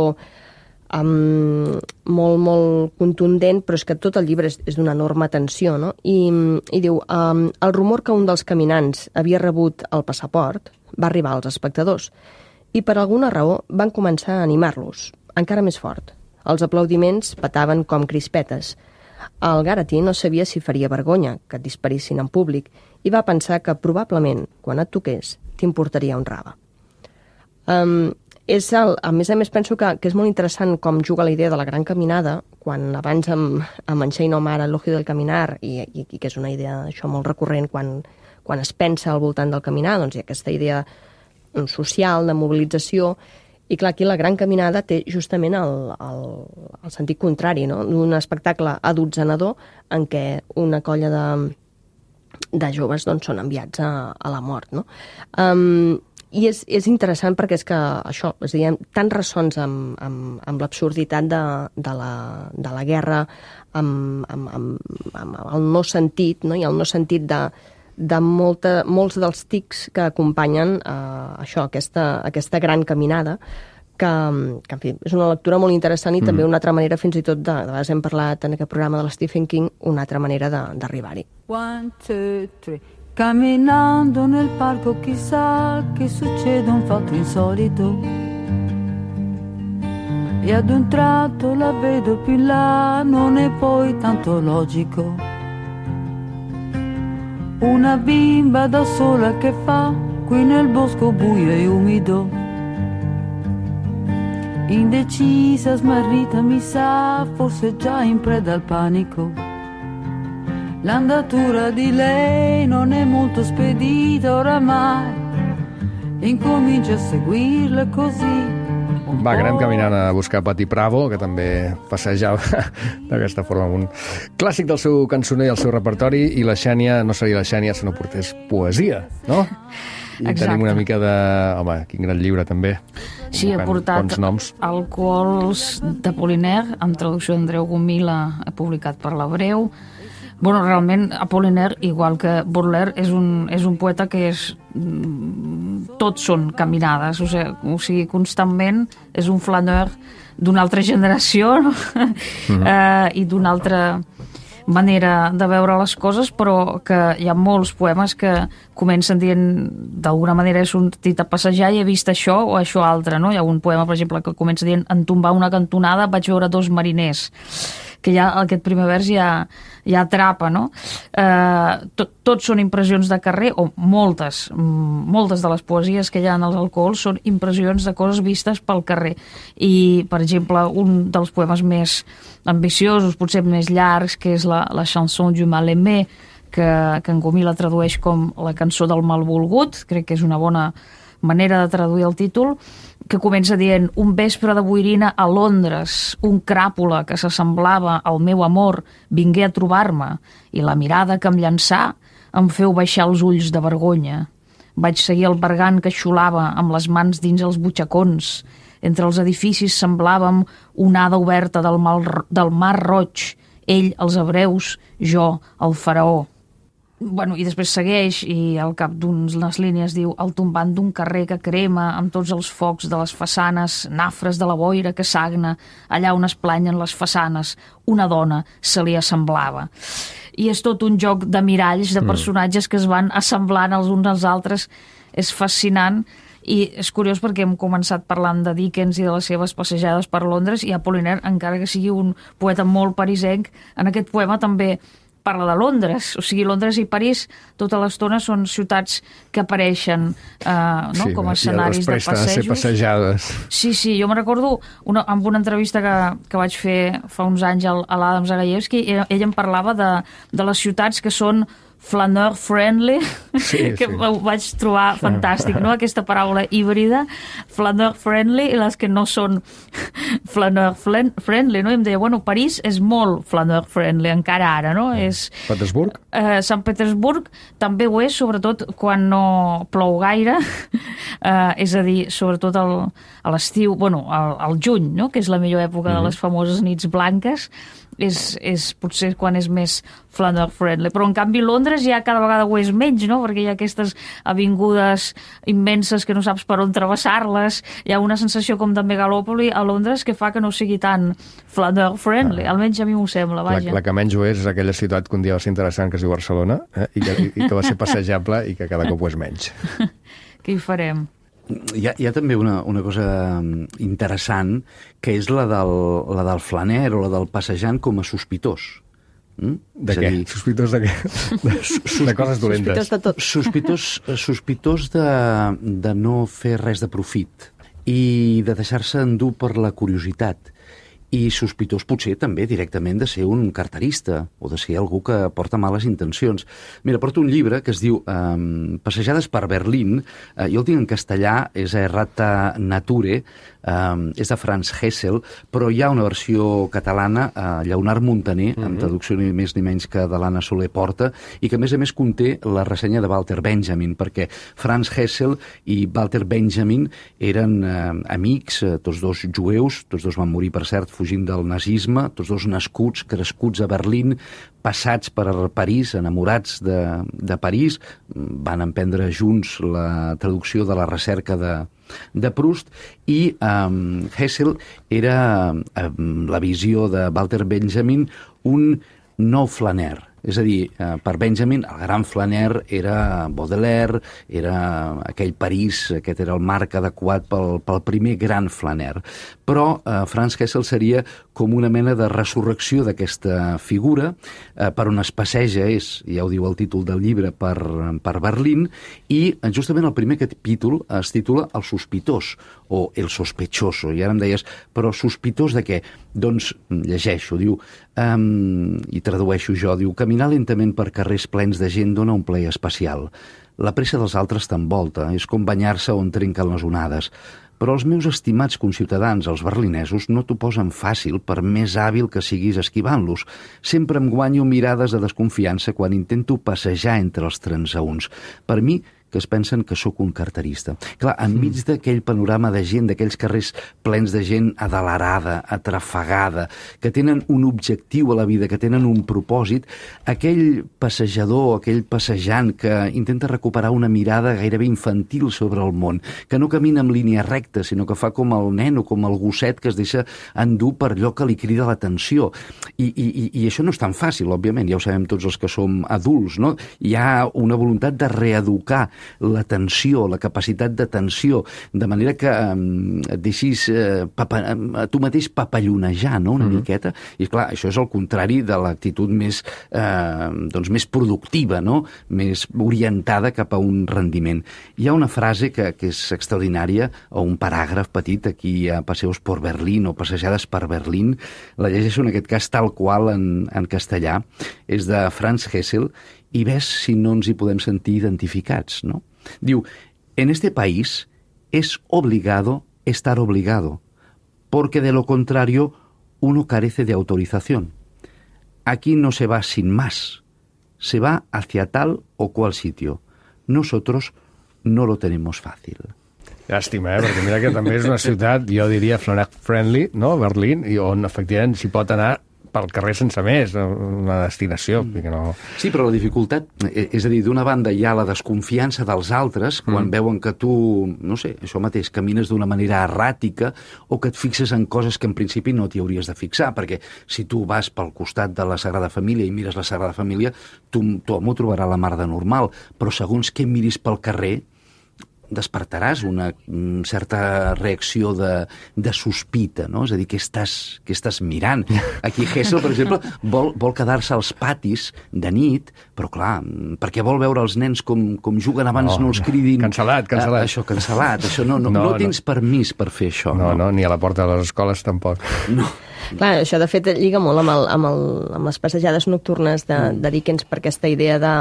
um, molt, molt contundent, però és que tot el llibre és, és d'una enorme tensió, no? I, i diu, um, el rumor que un dels caminants havia rebut el passaport va arribar als espectadors i per alguna raó van començar a animar-los, encara més fort. Els aplaudiments petaven com crispetes. El Garrity no sabia si faria vergonya que et disparissin en públic i va pensar que probablement, quan et toqués, t'importaria un rave. Um, és el, a més a més, penso que, que és molt interessant com juga la idea de la gran caminada, quan abans amb, amb en Shane O'Mara, l'Ojo del Caminar, i, i, i que és una idea això molt recurrent quan, quan es pensa al voltant del caminar, doncs hi ha aquesta idea social, de mobilització. I clar, aquí la gran caminada té justament el, el, el sentit contrari, no? Un espectacle adotzenador en què una colla de, de joves doncs, són enviats a, a la mort, no? Um, I és, és interessant perquè és que això, és a dir, tan ressons amb, amb, amb l'absurditat de, de, la, de la guerra, amb, amb, amb, amb el no sentit, no? I el no sentit de, de molta, molts dels tics que acompanyen eh, això, aquesta, aquesta gran caminada, que, que en fi, és una lectura molt interessant i mm. també una altra manera, fins i tot, de, de vegades hem parlat en aquest programa de Stephen King, una altra manera d'arribar-hi.
One, two, three. Camminando nel parco chissà che succede un fatto insolito e ad un tratto la vedo più in là, non è poi tanto logico. Una bimba da sola che fa qui nel bosco buio e umido, indecisa, smarrita mi sa, forse già in preda al panico. L'andatura di lei non è molto spedita oramai, incomincia a seguirla così.
Va, que anem caminant a buscar Pati Bravo, que també passejava d'aquesta forma amb un clàssic del seu cançoner i el seu repertori, i la Xènia no seria la Xènia si no portés poesia, no? I Exacte. Tenim una mica de... Home, quin gran llibre, també.
Sí, ha portat Alcohols d'Apollinaire, amb traducció d'Andreu Gomila, publicat per l'Hebreu. Bueno, realment, Apollinaire, igual que Baudelaire, és un, és un poeta que és... Tots són caminades, o sigui, o sigui constantment és un flaneur d'una altra generació, no? Mm-hmm. eh, i d'una altra manera de veure les coses, però que hi ha molts poemes que comencen dient, d'alguna manera he sortit a passejar i he vist això o això altre, no? Hi ha un poema, per exemple, que comença dient en tombar una cantonada vaig veure dos mariners, que ja aquest primer vers ja, ja atrapa, no? Eh, tot, tots són impressions de carrer, o moltes, moltes de les poesies que hi ha en els alcohols són impressions de coses vistes pel carrer. I, per exemple, un dels poemes més ambiciosos, potser més llargs, que és la, la chanson du mal aimé, que, que en Gomila tradueix com la cançó del mal volgut, crec que és una bona manera de traduir el títol, que comença dient un vespre de boirina a Londres, un cràpula que s'assemblava al meu amor vingué a trobar-me i la mirada que em llançà em feu baixar els ulls de vergonya. Vaig seguir el bergant que xulava amb les mans dins els butxacons. Entre els edificis semblàvem una ada oberta del, mal, del mar roig, ell els hebreus, jo el faraó. Bueno, i després segueix i al cap d'unes línies diu el tombant d'un carrer que crema amb tots els focs de les façanes, nafres de la boira que sagna, allà on es planyen les façanes, una dona se li assemblava. I és tot un joc de miralls, de personatges que es van assemblant els uns als altres. És fascinant i és curiós perquè hem començat parlant de Dickens i de les seves passejades per Londres i Apollinaire, encara que sigui un poeta molt parisenc, en aquest poema també parla de Londres, o sigui, Londres i París tota l'estona són ciutats que apareixen eh, no? sí, com a escenaris de passejos.
Ser passejades.
Sí, sí, jo me recordo una, amb una entrevista que, que vaig fer fa uns anys al, a l'Adam Zagajewski, ell, ell em parlava de, de les ciutats que són flaneur friendly, sí, que sí. Ho vaig trobar fantàstic, no? Aquesta paraula híbrida, flaneur friendly, i les que no són flaneur friendly, no? I em deia, bueno, París és molt flaneur friendly, encara ara, no?
Mm.
És,
Petersburg?
Eh, Sant Petersburg també ho és, sobretot quan no plou gaire, eh, és a dir, sobretot el, a l'estiu, bueno, al, al juny, no? Que és la millor època mm-hmm. de les famoses nits blanques, és, és potser quan és més flaneur friendly, però en canvi Londres ja cada vegada ho és menys, no? Perquè hi ha aquestes avingudes immenses que no saps per on travessar-les, hi ha una sensació com de megalòpoli a Londres que fa que no sigui tan flaneur friendly, ah. almenys a mi m'ho sembla, vaja.
La, la que menys ho és és aquella ciutat que un dia va ser interessant, que es diu Barcelona, eh? I, que, i que va ser passejable i que cada cop ho és menys.
Què hi farem?
Hi ha, hi ha també una, una cosa interessant, que és la del, la del flaner o la del passejant com a sospitós. Mm?
De és què? Dir, sospitós de què? De, de coses dolentes.
Sospitós de tot.
Sospitós, sospitós de, de no fer res de profit i de deixar-se endur per la curiositat i sospitós potser també directament de ser un carterista o de ser algú que porta males intencions. Mira, porto un llibre que es diu eh, Passejades per Berlín, eh, jo el tinc en castellà, és Errata Nature, eh, és de Franz Hessel, però hi ha una versió catalana, eh, Lleonard Montaner, mm-hmm. amb traducció ni més ni menys que de l'Anna Soler Porta, i que a més a més conté la ressenya de Walter Benjamin, perquè Franz Hessel i Walter Benjamin eren eh, amics, eh, tots dos jueus, tots dos van morir, per cert, fugint del nazisme, tots dos nascuts, crescuts a Berlín, passats per París, enamorats de, de París, van emprendre junts la traducció de la recerca de, de Proust, i um, Hessel era, um, la visió de Walter Benjamin, un nou Flaner. És a dir, eh, per Benjamin, el gran Flaner era Baudelaire, era aquell París, aquest era el marc adequat pel, pel primer gran Flaner. Però eh, Franz Hessel seria com una mena de resurrecció d'aquesta figura, eh, per on es passeja, és, ja ho diu el títol del llibre, per, per Berlín, i justament el primer capítol es titula El sospitós, o El sospechoso, i ara em deies, però sospitós de què? Doncs llegeixo, diu, um, i tradueixo jo, diu, caminar lentament per carrers plens de gent dona un plaer especial. La pressa dels altres t'envolta, és com banyar-se on trenquen les onades. Però els meus estimats conciutadans, els berlinesos, no t'ho posen fàcil per més hàbil que siguis esquivant-los. Sempre em guanyo mirades de desconfiança quan intento passejar entre els transeünts. Per mi, que es pensen que sóc un carterista. Clar, enmig d'aquell panorama de gent, d'aquells carrers plens de gent adelerada, atrafegada, que tenen un objectiu a la vida, que tenen un propòsit, aquell passejador, aquell passejant que intenta recuperar una mirada gairebé infantil sobre el món, que no camina en línia recta, sinó que fa com el nen o com el gosset que es deixa endur per allò que li crida l'atenció. I, i, I això no és tan fàcil, òbviament, ja ho sabem tots els que som adults, no? Hi ha una voluntat de reeducar l'atenció, la capacitat d'atenció, de manera que eh, et deixis eh, papa, eh, tu mateix papallonejar, no?, una mm-hmm. miqueta, i clar, això és el contrari de l'actitud més, eh, doncs, més productiva, no?, més orientada cap a un rendiment. Hi ha una frase que, que és extraordinària, o un paràgraf petit aquí a Passeos por Berlín o Passejades per Berlín, la llegeixo en aquest cas tal qual en, en castellà, és de Franz Hessel, i ves si no ens hi podem sentir identificats, ¿no? Diu, en este país es obligado estar obligado, porque de lo contrario uno carece de autorización. Aquí no se va sin más, se va hacia tal o cual sitio. Nosotros no lo tenemos fàcil.
Llàstima, eh? Perquè mira que també és una ciutat, jo diria, friendly, no?, Berlín, i on efectivament s'hi pot anar pel carrer sense més, una destinació. Mm. Que no...
Sí, però la dificultat, és a dir, d'una banda hi ha la desconfiança dels altres quan mm. veuen que tu, no sé, això mateix, camines d'una manera erràtica o que et fixes en coses que en principi no t'hi hauries de fixar, perquè si tu vas pel costat de la Sagrada Família i mires la Sagrada Família, tu, tu m'ho trobarà la mar de normal, però segons què miris pel carrer, despertaràs una, una certa reacció de, de sospita, no? És a dir, què estàs, què estàs mirant? Aquí Hessel, per exemple, vol, vol quedar-se als patis de nit, però clar, perquè vol veure els nens com, com juguen abans no, no els cridin...
Cancel·lat, cancel·lat.
Uh, això, cancel·lat. Això no, no, no, no tens no. permís per fer això.
No, no, no, ni a la porta de les escoles tampoc.
No.
Clar, això de fet lliga molt amb, el, amb, el, amb les passejades nocturnes de, de Dickens, per aquesta idea de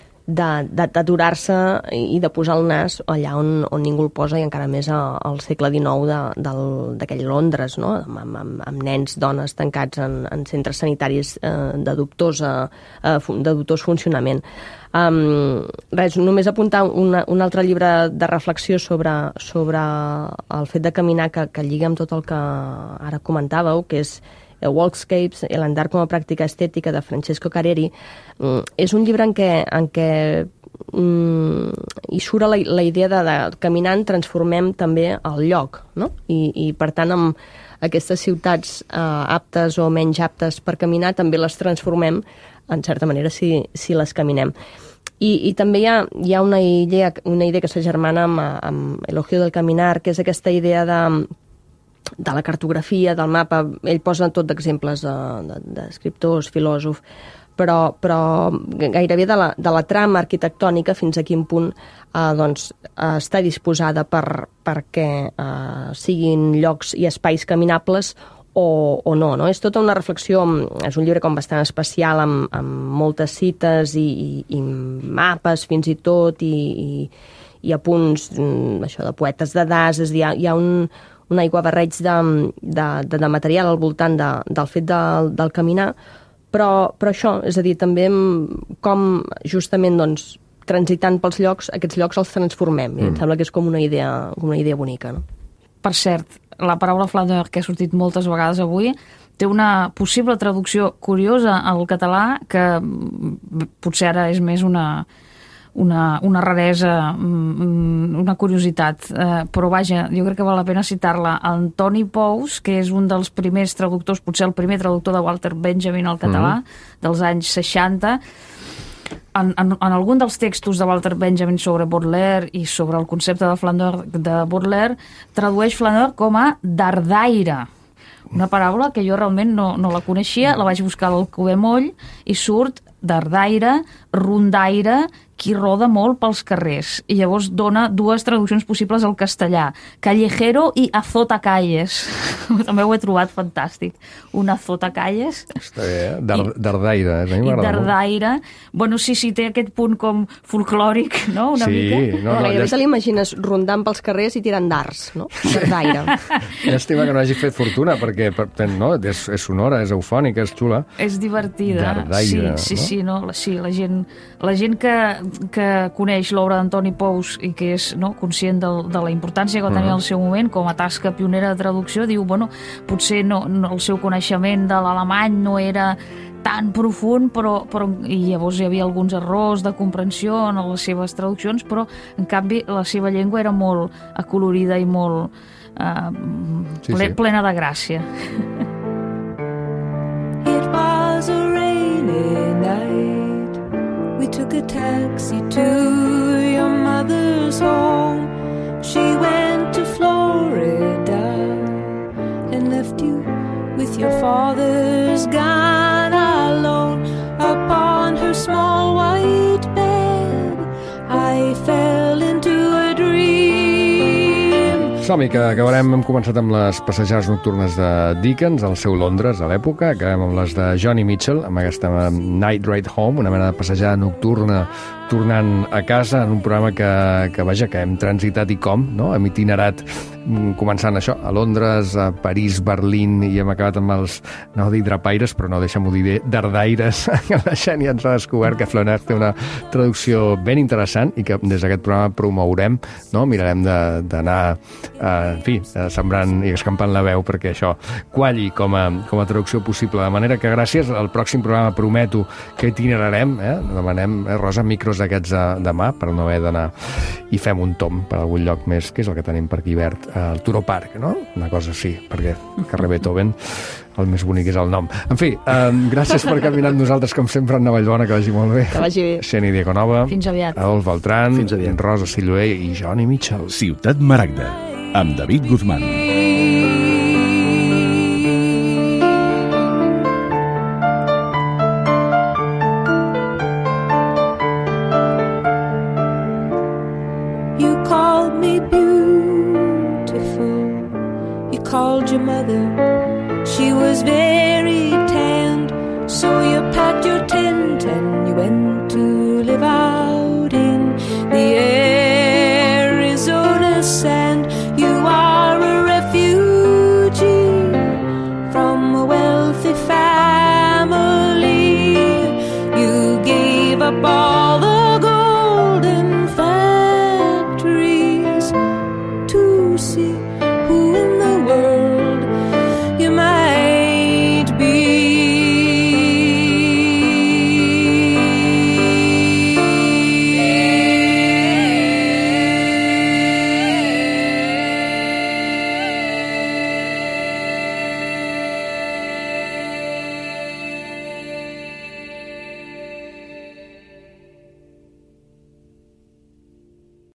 d'aturar-se i de posar el nas allà on, on ningú el posa, i encara més al segle dinou d'aquell Londres, no? amb, amb, amb nens, dones tancats en, en centres sanitaris eh, de, dubtosa, eh, de dubtós funcionament. Um, res, només apuntar una, un altre llibre de reflexió sobre, sobre el fet de caminar que, que lliga amb tot el que ara comentàveu, que és Walkscapes, el andar com a pràctica estètica, de Francesco Careri. Mm, és un llibre en què, en què mm, hi surt la, la idea de, de caminant transformem també el lloc, no? I, i per tant amb aquestes ciutats eh, aptes o menys aptes per caminar també les transformem en certa manera si, si les caminem. I, i també hi ha, hi ha una, idea, una idea que s'agermana amb, amb Elogio del Caminar, que és aquesta idea de de la cartografia, del mapa. Ell posa tot d'exemples d'escriptors, filòsofs, però, però gairebé de la, de la trama arquitectònica fins a quin punt eh, doncs, eh, està disposada per, perquè eh, siguin llocs i espais caminables o, o no, no. És tota una reflexió, és un llibre com bastant especial, amb, amb moltes cites i, i, i mapes fins i tot, i, i, i apunts això, de poetes de das. És dir, hi ha, hi ha un, un aiguabarreig de, de, de, de material al voltant de, del fet del, del caminar, però, però això, és a dir, també com justament doncs, transitant pels llocs, aquests llocs els transformem. I em sembla que és com una idea, com una idea bonica, no?
Per cert, la paraula flaneur, que ha sortit moltes vegades avui, té una possible traducció curiosa al català, que potser ara és més una, una, una raresa, una curiositat, eh, però vaja, jo crec que val la pena citar-la. Antoni Pous, que és un dels primers traductors, potser el primer traductor de Walter Benjamin al català, mm. dels anys seixanta, En, en, en algun dels textos de Walter Benjamin sobre Baudelaire i sobre el concepte de flaneur de Baudelaire, tradueix flaneur com a dardaire, una paraula que jo realment no, no la coneixia, la vaig buscar al Alcover Moll i surt dardaire, rondaire, qui roda molt pels carrers. I llavors dona dues traduccions possibles al castellà, callejero i azotacalles. També ho he trobat fantàstic. Un azotacalles.
Està bé, eh? Dar, dardaire. A mi m'agrada
dardaire. Bueno, sí, sí, té aquest punt com folclòric, no? Una
sí,
mica.
No, no, gairebé te l'imagines rondant pels carrers i tirant dards, no? Dardaire.
Llàstima que no hagi fet fortuna, perquè no, és, és sonora, és eufònica, és xula.
És divertida.
Dardaire,
sí, sí,
no?
sí, no? La, sí, la gent, la gent que, que coneix l'obra d'Antoni Pous i que és no, conscient del, de la importància que va tenir mm. al seu moment com a tasca pionera de traducció, diu, bueno, potser no, no, el seu coneixement de l'alemany no era tan profund, però, però i llavors hi havia alguns errors de comprensió en les seves traduccions, però en canvi la seva llengua era molt acolorida i molt uh,
sí,
ple,
sí.
plena de gràcia.
It was a rainy night. We took a taxi to your mother's home. She went to Florida and left you with your father's gun alone. Upon her small white bed I fell into a dream.
Som-hi, que acabarem, hem començat amb les passejades nocturnes de Dickens, al seu Londres, a l'època. Acabem amb les de Johnny Mitchell, amb aquesta Night Ride Home, una mena de passejada nocturna tornant a casa en un programa que, que vaja, que hem transitat i com, no? Hem itinerat començant això, a Londres, a París, Berlín, i hem acabat amb els, no dic drapaires, però no, deixa'm-ho dir bé, dardaires. La Xènia ens ha descobert que Flaneur té una traducció ben interessant i que des d'aquest programa promourem, no? Mirarem d'anar, eh, en fi, sembrant i escampant la veu perquè això qualli com a, com a traducció possible. De manera que gràcies al pròxim programa prometo que itinerarem, eh? Demanem, eh, Rosa, micros d'aquests de, demà per no haver d'anar i fem un tom per algun lloc més, que és el que tenim per aquí verd, al Turó Park, no? Una cosa així, perquè carrer Beethoven el més bonic és el nom. En fi, eh, gràcies per caminar amb nosaltres, com sempre, en Navallbona, que vagi molt bé.
Que vagi bé.
Xeni Diaconova.
Fins aviat.
Adolf Beltran.
Fins aviat.
Rosa Siloé i Johnny Mitchell.
Ciutat Maragda, amb David Guzmán.
Called your mother, she was very tanned, so you packed your tent and you went to live out in the Arizona sand. You are a refugee from a wealthy family. You gave up all